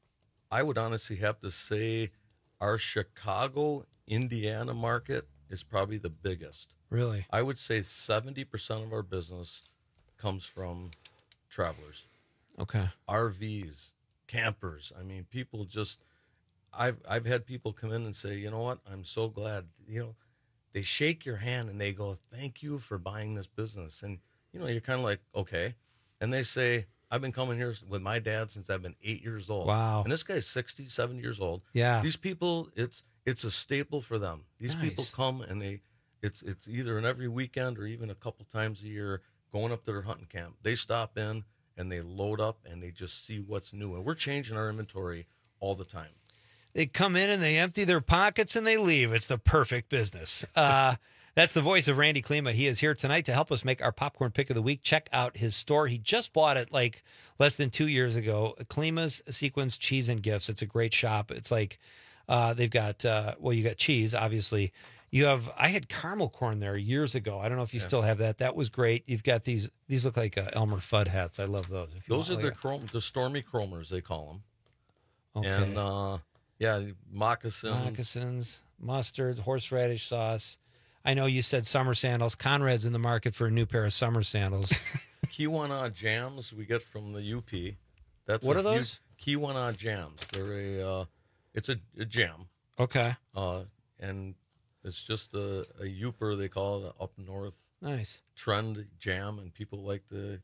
I would honestly have to say our Chicago, Indiana market is probably the biggest. Really? I would say seventy percent of our business comes from travelers. Okay. R Vs, campers. I mean, people just I've I've had people come in and say, "You know what? I'm so glad." You know, they shake your hand and they go, "Thank you for buying this business." And you know, you're kind of like, "Okay." And they say, "I've been coming here with my dad since I've been eight years old." Wow. And this guy's sixty, seventy years old. Yeah. These people, it's it's a staple for them. These people Nice. come and they it's it's either an every weekend or even a couple times a year going up to their hunting camp. They stop in and they load up and they just see what's new. And we're changing our inventory all the time. They come in and they empty their pockets and they leave. It's the perfect business. Uh, that's the voice of Randy Klima. He is here tonight to help us make our popcorn pick of the week. Check out his store. He just bought it like less than two years ago. Klima's Sequins Cheese and Gifts. It's a great shop. It's like uh, they've got, uh, well, you got cheese, obviously. You have, I had caramel corn there years ago. I don't know if you Yeah. still have that. That was great. You've got these, these look like uh, Elmer Fudd hats. I love those. If you Those are want, the like chrome, the stormy chromers, they call them. Okay. And uh, yeah, moccasins. moccasins, mustard, horseradish sauce. I know you said summer sandals. Conrad's in the market for a new pair of summer sandals. Kiwana jams we get from the U P. That's What a are those? Huge, Kiwana jams. They're a, uh, it's a, a jam. Okay. Uh, and it's just a, a Youper, they call it, up north. Nice. Trend jam, and people like the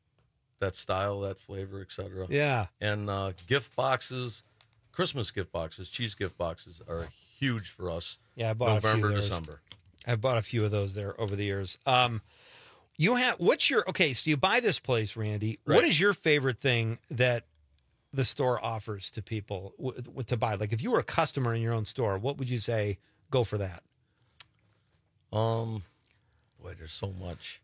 that style, that flavor, et cetera. Yeah. And uh, gift boxes, Christmas gift boxes, cheese gift boxes are huge for us. Yeah, I bought November, a few of those. December. I've bought a few of those there over the years. Um, you have what's your okay? So you buy this place, Randy. What Right. is your favorite thing that the store offers to people w- w- to buy? Like, if you were a customer in your own store, what would you say? Go for that. Um, boy, there's so much.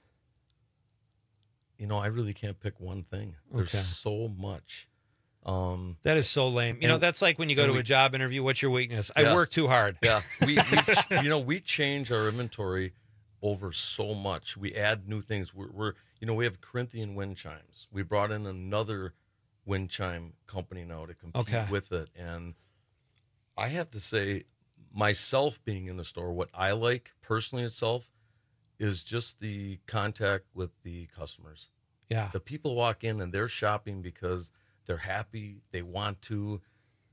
You know, I really can't pick one thing. There's Okay. so much. Um, That is so lame. You know, and- that's like when you go and to we- a job interview. What's your weakness? I Yeah. work too hard. Yeah, we, we you know we change our inventory over so much. We add new things. We're, we're you know we have Corinthian wind chimes. We brought in another wind chime company now to compete Okay. with it, and I have to say, myself being in the store, what I like personally itself is just the contact with the customers. Yeah. The people walk in and they're shopping because they're happy, they want to.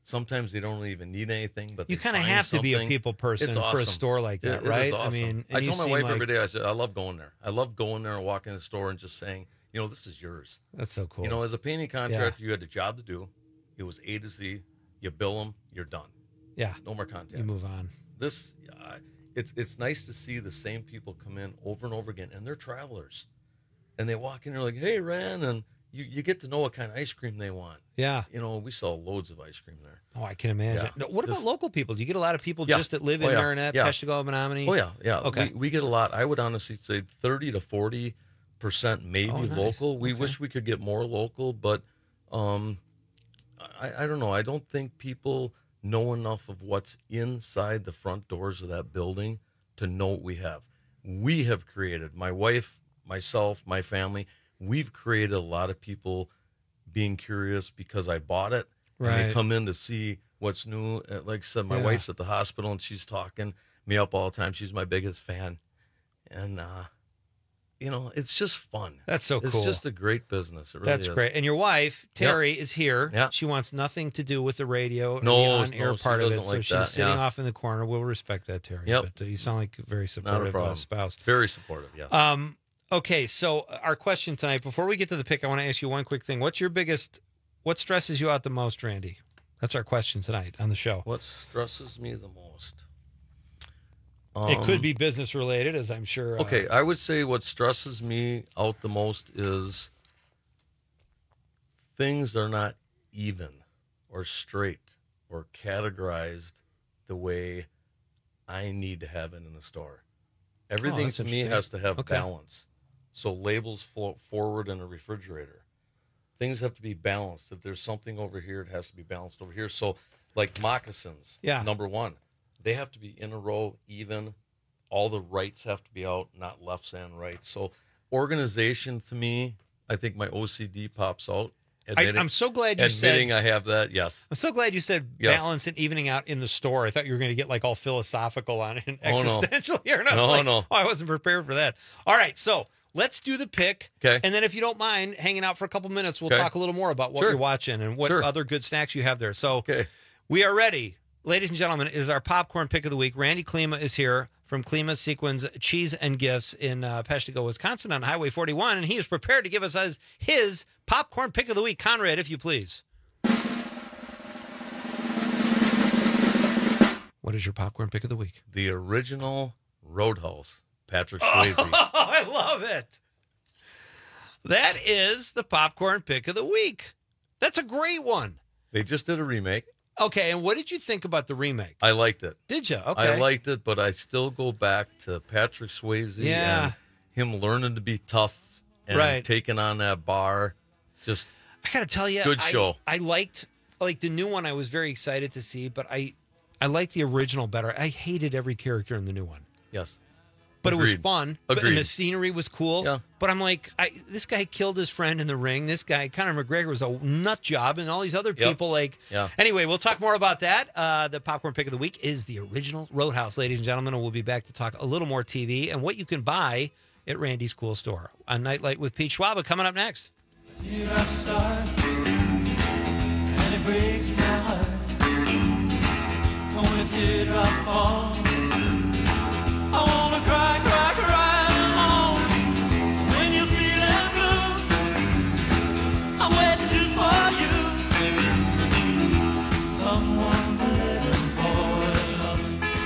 Sometimes they don't even need anything, but you kind of have to be a people person it's for awesome. a store like that, it, it right? Awesome. I mean, I told my wife like... every day, I said, I love going there. I love going there and walking in the store and just saying, you know, this is yours. That's so cool. You know, as a painting contractor, yeah. you had a job to do. It was A to Z. You bill them, you're done. Yeah. No more contact. You move on. This, uh, it's it's nice to see the same people come in over and over again, and they're travelers. And they walk in, they're like, hey, Ran, and you, you get to know what kind of ice cream they want. Yeah. You know, we sell loads of ice cream there. Oh, I can imagine. Yeah. No, what just, about local people? Do you get a lot of people yeah. just that live oh, in yeah. Marinette, yeah. Peshtigo, Menominee? Oh, yeah, yeah. Okay. We, we get a lot. I would honestly say thirty to forty percent maybe oh, nice. local. We okay. wish we could get more local, but um, I, I don't know. I don't think people know enough of what's inside the front doors of that building to know what we have. We have created, my wife, myself, my family, we've created a lot of people being curious because I bought it. Right. And they come in to see what's new. Like I said, my yeah. wife's at the hospital and she's talking me up all the time. She's my biggest fan. And, uh, you know, it's just fun. That's so it's cool. It's just a great business. It really That's is. great. And your wife, Terry, yep. is here. Yeah. She wants nothing to do with the radio or no, the on-air no, part of it. Like so she's that. sitting yeah. off in the corner. We'll respect that, Terry. Yep. But uh, you sound like a very supportive Not a uh, spouse. Very supportive, yes. Um, okay, so our question tonight, before we get to the pick, I want to ask you one quick thing. What's your biggest, what stresses you out the most, Randy? That's our question tonight on the show. What stresses me the most? Um, it could be business related, as I'm sure. Uh, okay, I would say what stresses me out the most is things are not even or straight or categorized the way I need to have it in the store. Everything oh, to me has to have okay. balance. So labels float forward in a refrigerator. Things have to be balanced. If there's something over here, it has to be balanced over here. So like moccasins, yeah. number one, they have to be in a row, even. All the rights have to be out, not lefts and rights. So organization to me, I think my O C D pops out. Admitting, I, I'm so glad you admitting said. I have that. Yes. I'm so glad you said yes. balance and evening out in the store. I thought you were going to get like all philosophical on it and oh, existential no. here. And I was no, like, no. Oh, I wasn't prepared for that. All right, so let's do the pick. Okay. And then if you don't mind hanging out for a couple minutes, we'll okay. talk a little more about what sure. you're watching and what sure. other good snacks you have there. So okay. we are ready. Ladies and gentlemen, it is our popcorn pick of the week. Randy Klima is here from Klima Sequins Cheese and Gifts in uh, Peshtigo, Wisconsin on Highway forty-one, and he is prepared to give us his, his popcorn pick of the week. Conrad, if you please. What is your popcorn pick of the week? The original Roadhouse, Patrick Swayze. Oh, I love it. That is the popcorn pick of the week. That's a great one. They just did a remake. Okay, and what did you think about the remake? I liked it. Did you? Okay. I liked it, but I still go back to Patrick Swayze yeah. and him learning to be tough and right. taking on that bar. Just I got to tell you, good I, show. I liked like the new one. I was very excited to see, but I I liked the original better. I hated every character in the new one. Yes. But Agreed. it was fun. But, and the scenery was cool. Yeah. But I'm like, I, this guy killed his friend in the ring. This guy, Conor McGregor, was a nut job, and all these other people, yep. like. Yeah. Anyway, we'll talk more about that. Uh, the popcorn pick of the week is the original Roadhouse, ladies and gentlemen, and we'll be back to talk a little more T V and what you can buy at Randy's Cool Store on Nightlight with Pete Schwaba coming up next. Here I start, and it breaks my heart. When did I fall? I wanna cry, cry, cry alone. When you're feeling blue, I'm waiting just for you. Someone's living for love.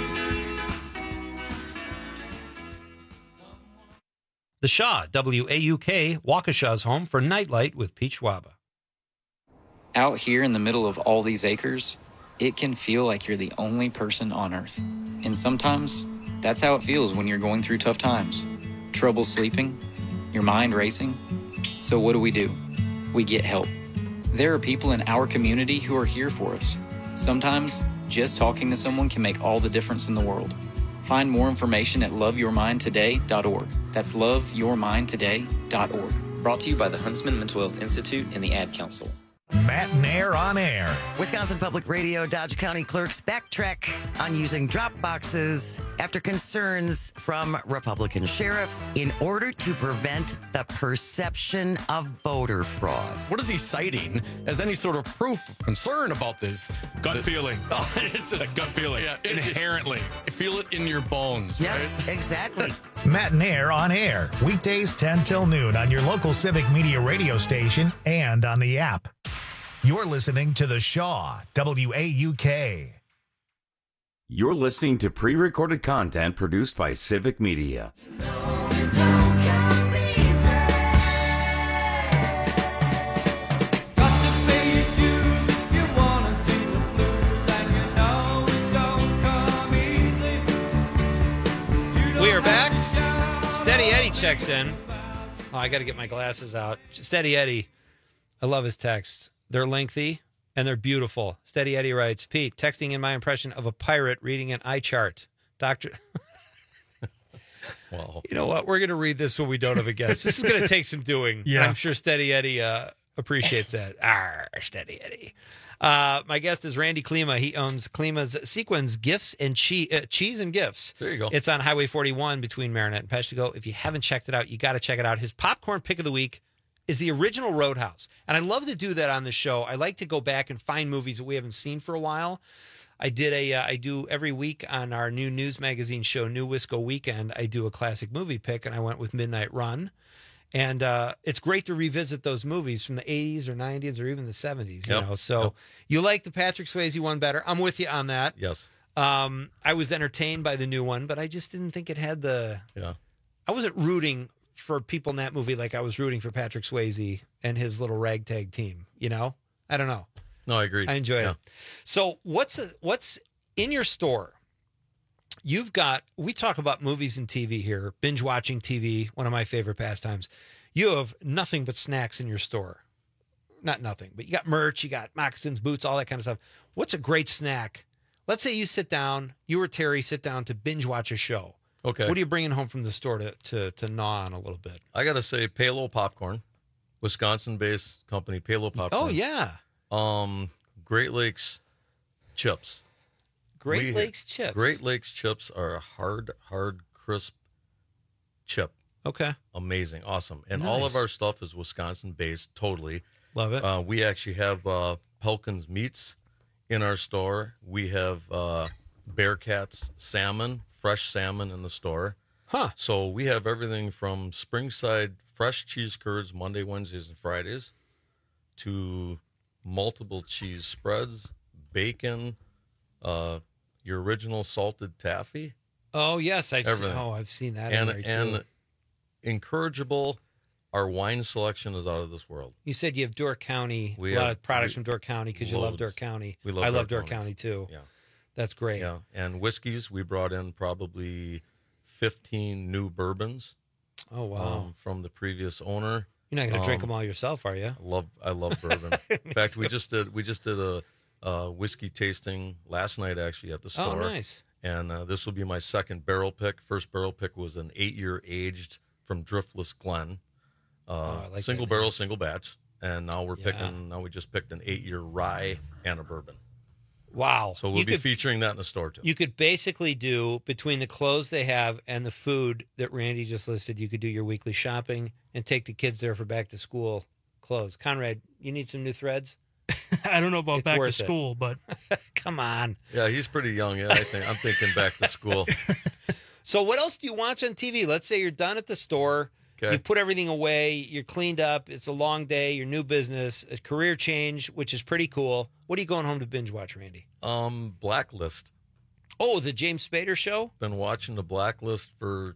The Shaw, W A U K, Waukesha's home for Nightlight with Pete Schwaba. Out here in the middle of all these acres, it can feel like you're the only person on Earth. And sometimes, that's how it feels when you're going through tough times. Trouble sleeping, your mind racing. So what do we do? We get help. There are people in our community who are here for us. Sometimes, just talking to someone can make all the difference in the world. Find more information at love your mind today dot org. That's love your mind today dot org. Brought to you by the Huntsman Mental Health Institute and the Ad Council. Matt Nair on air. Wisconsin Public Radio Dodge County clerks backtrack on using drop boxes after concerns from Republican sheriff in order to prevent the perception of voter fraud. What is he citing as any sort of proof of concern about this? Gut The- feeling. Oh, it's That gut feeling. Yeah, it- Inherently. it- feel it in your bones. Yes, right? exactly. Matt Nair on air. Weekdays ten till noon on your local Civic Media radio station and on the app. You're listening to The Shaw, W A U K. You're listening to pre-recorded content produced by Civic Media. We are back. Steady Eddie checks in. Oh, I got to get my glasses out. Steady Eddie. I love his texts. They're lengthy and they're beautiful. Steady Eddie writes, Pete, texting in my impression of a pirate reading an eye chart. Doctor. Wow. You know what? We're going to read this when we don't have a guest. This is going to take some doing. Yeah. And I'm sure Steady Eddie uh, appreciates that. Arr, Steady Eddie. Uh, my guest is Randy Klima. He owns Klima's Sequins Gifts and Cheese, uh, Cheese and Gifts. There you go. It's on Highway forty-one between Marinette and Peshtigo. If you haven't checked it out, you got to check it out. His popcorn pick of the week is the original Roadhouse. And I love to do that on the show. I like to go back and find movies that we haven't seen for a while. I did a, uh, I do every week on our new news magazine show, New Wisco Weekend, I do a classic movie pick, and I went with Midnight Run. And uh, it's great to revisit those movies from the eighties or nineties or even the seventies. You Yep. know, so Yep. you like the Patrick Swayze one better. I'm with you on that. Yes. Um, I was entertained by the new one, but I just didn't think it had the. Yeah. I wasn't rooting for people in that movie like I was rooting for Patrick Swayze and his little ragtag team. You know, I don't know. No, I agree. I enjoyed Yeah. it. So what's what's in your store? You've got. We talk about movies and T V here. Binge watching T V, one of my favorite pastimes. You have nothing but snacks in your store. Not nothing, but you got merch, you got moccasins, boots, all that kind of stuff. What's a great snack? Let's say you sit down, you or Terry sit down to binge watch a show. Okay. What are you bringing home from the store to to, to gnaw on a little bit? I got to say, Palo Popcorn, Wisconsin-based company, Palo Popcorn. Oh, yeah. Um, Great Lakes chips. Great We- Lakes chips. Great Lakes chips are a hard, hard, crisp chip. Okay. Amazing. Awesome. And all Nice. of our stuff is Wisconsin-based, totally. Love it. Uh, we actually have uh, Pelkins Meats in our store. We have uh, Bearcats salmon, fresh salmon in the store. Huh. So we have everything from Springside fresh cheese curds Monday, Wednesdays, and Fridays to multiple cheese spreads, bacon, uh, your original salted taffy. Oh, yes. I've seen, Everything. oh, I've seen that and in there, too. and encourageable. Our wine selection is out of this world. You said you have Door County, We a lot have- of products we- from Door County because you love loads. Door County. We love I love Door Door County. County, too. Yeah. That's great. Yeah, and whiskeys, we brought in probably fifteen new bourbons. Oh, wow. um, from the previous owner. You're not going to drink Um, them all yourself, are you? I love I love bourbon. In fact, we just did we just did a, a whiskey tasting last night actually at the Oh, store. nice. And uh, this will be my second barrel pick. First barrel pick was an eight year aged from Driftless Glen, uh, Oh, I like single that barrel, name. single batch. And now we're Yeah. picking. Now we just picked an eight year rye and a bourbon. Wow. So we'll You be could- featuring that in the store too. You could basically do, between the clothes they have and the food that Randy just listed, you could do your weekly shopping and take the kids there for back to school clothes. Conrad, you need some new threads? I don't know about It's back to worth it. school, but Come on. Yeah, he's pretty young. Yeah, I think I'm thinking back to school. So what else do you watch on T V? Let's say you're done at the store. Okay. You put everything away. You're cleaned up. It's a long day. Your new business, a career change, which is pretty cool. What are you going home to binge watch, Randy? Um, Blacklist. Oh, the James Spader show? Been watching the Blacklist for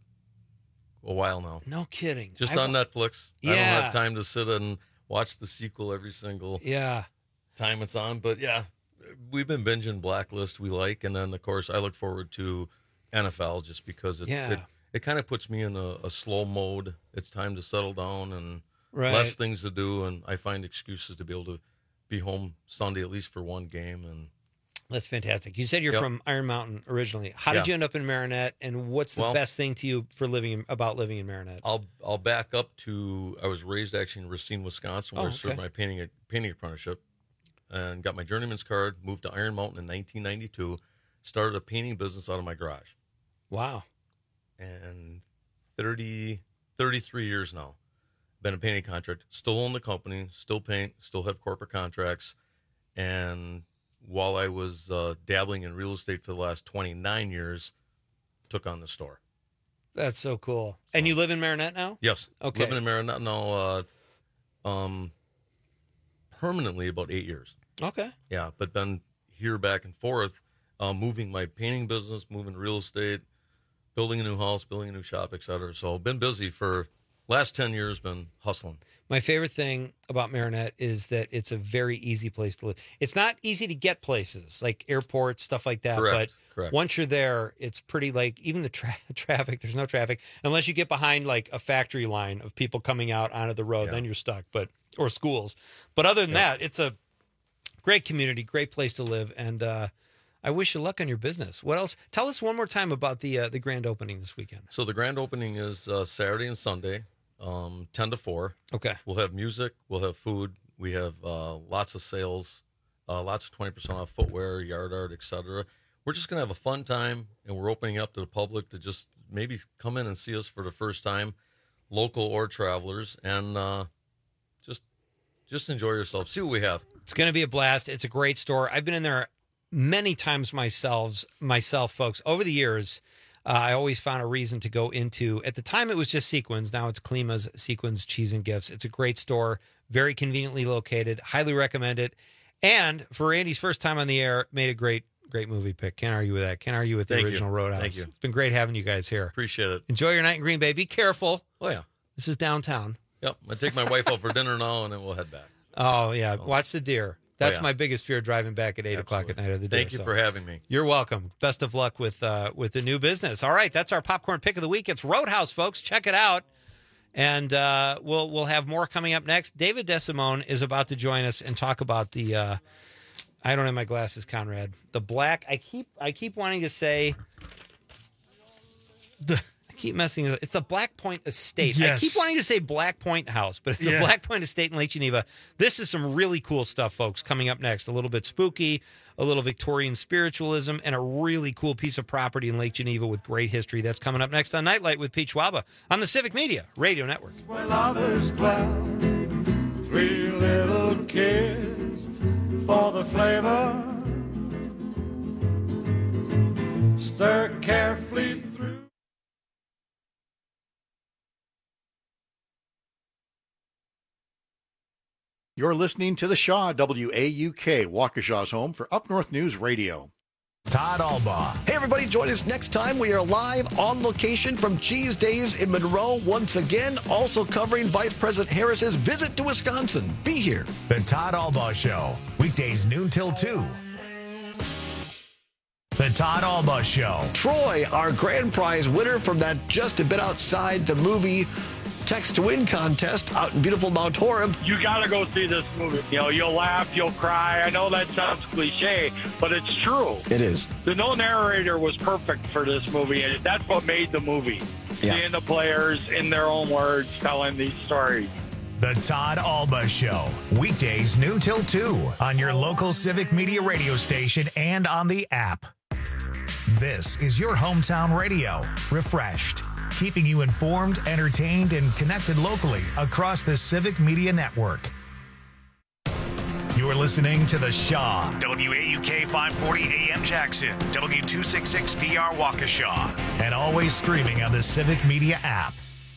a while now. No kidding. Just I on wa- Netflix. I don't Yeah. have time to sit and watch the sequel every single Yeah. time it's on. But yeah, we've been binging Blacklist we like. And then, of course, I look forward to N F L just because it Yeah. it, it kind of puts me in a, a slow mode. It's time to settle down and Right. less things to do. And I find excuses to be able to be home Sunday at least for one game. And That's fantastic. You said you're Yep. from Iron Mountain originally. How did Yeah. you end up in Marinette, and what's the Well- best thing to you for living in, about living in Marinette? I'll I'll back up to I was raised actually in Racine, Wisconsin, where Oh, I served okay. my painting painting apprenticeship, and got my journeyman's card. Moved to Iron Mountain in nineteen ninety-two. Started a painting business out of my garage. Wow. And thirty, thirty-three years now. Been a painting contractor. Still own the company. Still paint. Still have corporate contracts. And while I was uh, dabbling in real estate for the last twenty-nine years, took on the store. That's so cool. And you live in Marinette now? Yes. Okay. Living in Marinette now uh, um, permanently about eight years. Okay. Yeah, but been here back and forth, uh, moving my painting business, moving real estate, building a new house, building a new shop, et cetera. So been busy for last ten years, been hustling. My favorite thing about Marinette is that it's a very easy place to live. It's not easy to get places like airports, stuff like that. Correct, But correct. once you're there, it's pretty like even the tra- traffic, there's no traffic unless you get behind like a factory line of people coming out onto the road, Yeah. then you're stuck, but or schools. But other than Yeah. that, it's a great community, great place to live. And uh, I wish you luck on your business. What else? Tell us one more time about the uh, the grand opening this weekend. So the grand opening is uh, Saturday and Sunday, um, ten to four. Okay. We'll have music. We'll have food. We have uh, lots of sales, uh, lots of twenty percent off footwear, yard art, et cetera. We're just going to have a fun time, and we're opening up to the public to just maybe come in and see us for the first time, local or travelers, and uh, just just enjoy yourself. See what we have. It's going to be a blast. It's a great store. I've been in there many times myself, myself, folks. Over the years, uh, I always found a reason to go into. At the time, it was just Sequins. Now it's Klima's Sequins Cheese and Gifts. It's a great store, very conveniently located. Highly recommend it. And for Andy's first time on the air, made a great, great movie pick. Can't argue with that. Can't argue with the Thank you. original Roadhouse. Thank you. It's been great having you guys here. Appreciate it. Enjoy your night in Green Bay. Be careful. Oh, yeah. This is downtown. Yep. I take my wife out for dinner now, and then we'll head back. Oh, yeah. Watch the deer. That's yeah. my biggest fear driving back at eight o'clock at night of the day. Thank you for having me. You're welcome. Best of luck with uh, with the new business. All right, that's our popcorn pick of the week. It's Roadhouse, folks. Check it out, and uh, we'll we'll have more coming up next. David DeSimone is about to join us and talk about the. Uh, I don't have my glasses, Conrad. The black. I keep I keep wanting to say. The. I keep messing it up. It's the Black Point Estate. Yes. I keep wanting to say Black Point House, but it's the Yeah. Black Point Estate in Lake Geneva. This is some really cool stuff, folks, coming up next. A little bit spooky, a little Victorian spiritualism, and a really cool piece of property in Lake Geneva with great history. That's coming up next on Nightlight with Pete Schwaba on the Civic Media Radio Network. Where lovers dwell, three little kids for the flavor. Stir carefully through. You're listening to The Shaw, W A U K, Waukesha's home for Up North News Radio. Todd Albaugh. Hey, everybody, join us next time. We are live on location from Cheese Days in Monroe once again, also covering Vice President Harris's visit to Wisconsin. Be here. The Todd Albaugh Show, weekdays noon till two. The Todd Albaugh Show. Troy, our grand prize winner from that Just a Bit Outside the Movie Text to Win contest out in beautiful Mount Horeb. You got to go see this movie. You know, you'll laugh, you'll cry. I know that sounds cliche, but it's true. It is. The no narrator was perfect for this movie, and that's what made the movie. Yeah. Seeing the players in their own words telling these stories. The Todd Albaugh Show, weekdays noon till two on your local Civic Media radio station and on the app. This is your hometown radio, refreshed, keeping you informed, entertained, and connected locally across the Civic Media Network. You're listening to The Shaw, W A U K five forty A M Jackson, W two sixty-six D R Waukesha, and always streaming on the Civic Media app.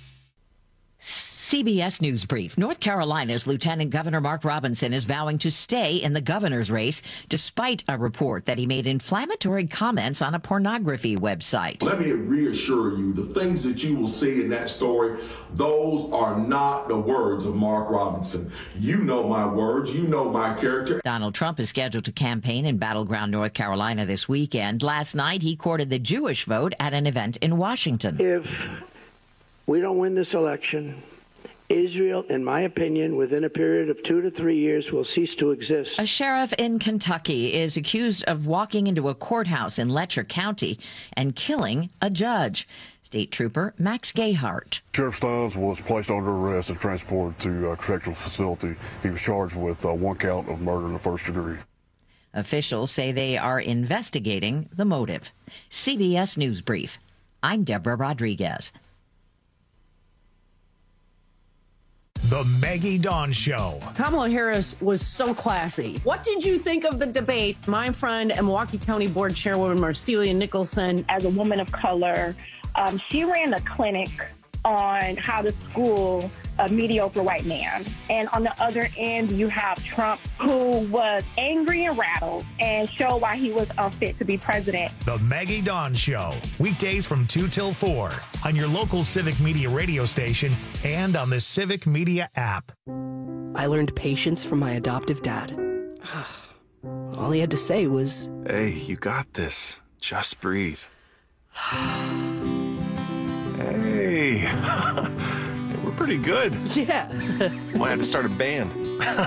C B S News Brief. North Carolina's Lieutenant Governor Mark Robinson is vowing to stay in the governor's race despite a report that he made inflammatory comments on a pornography website. Let me reassure you, the things that you will see in that story, those are not the words of Mark Robinson. You know my words. You know my character. Donald Trump is scheduled to campaign in battleground North Carolina this weekend. Last night, he courted the Jewish vote at an event in Washington. If we don't win this election, Israel, in my opinion, within a period of two to three years, will cease to exist. A sheriff in Kentucky is accused of walking into a courthouse in Letcher County and killing a judge. State Trooper Max Gayhart. Sheriff Stones was placed under arrest and transported to a correctional facility. He was charged with uh, one count of murder in the first degree. Officials say they are investigating the motive. C B S News Brief. I'm Deborah Rodriguez. The Maggie Dawn Show. Kamala Harris was so classy. What did you think of the debate? My friend and Milwaukee County Board Chairwoman Marcelia Nicholson. As a woman of color, um, she ran a clinic on how to school a mediocre white man. And on the other end, you have Trump, who was angry and rattled and showed why he was unfit to be president. The Maggie Dawn Show. Weekdays from two till four on your local Civic Media radio station and on the Civic Media app. I learned patience from my adoptive dad. All he had to say was, "Hey, you got this. Just breathe." Hey. We're pretty good. Yeah. Might have to start a band.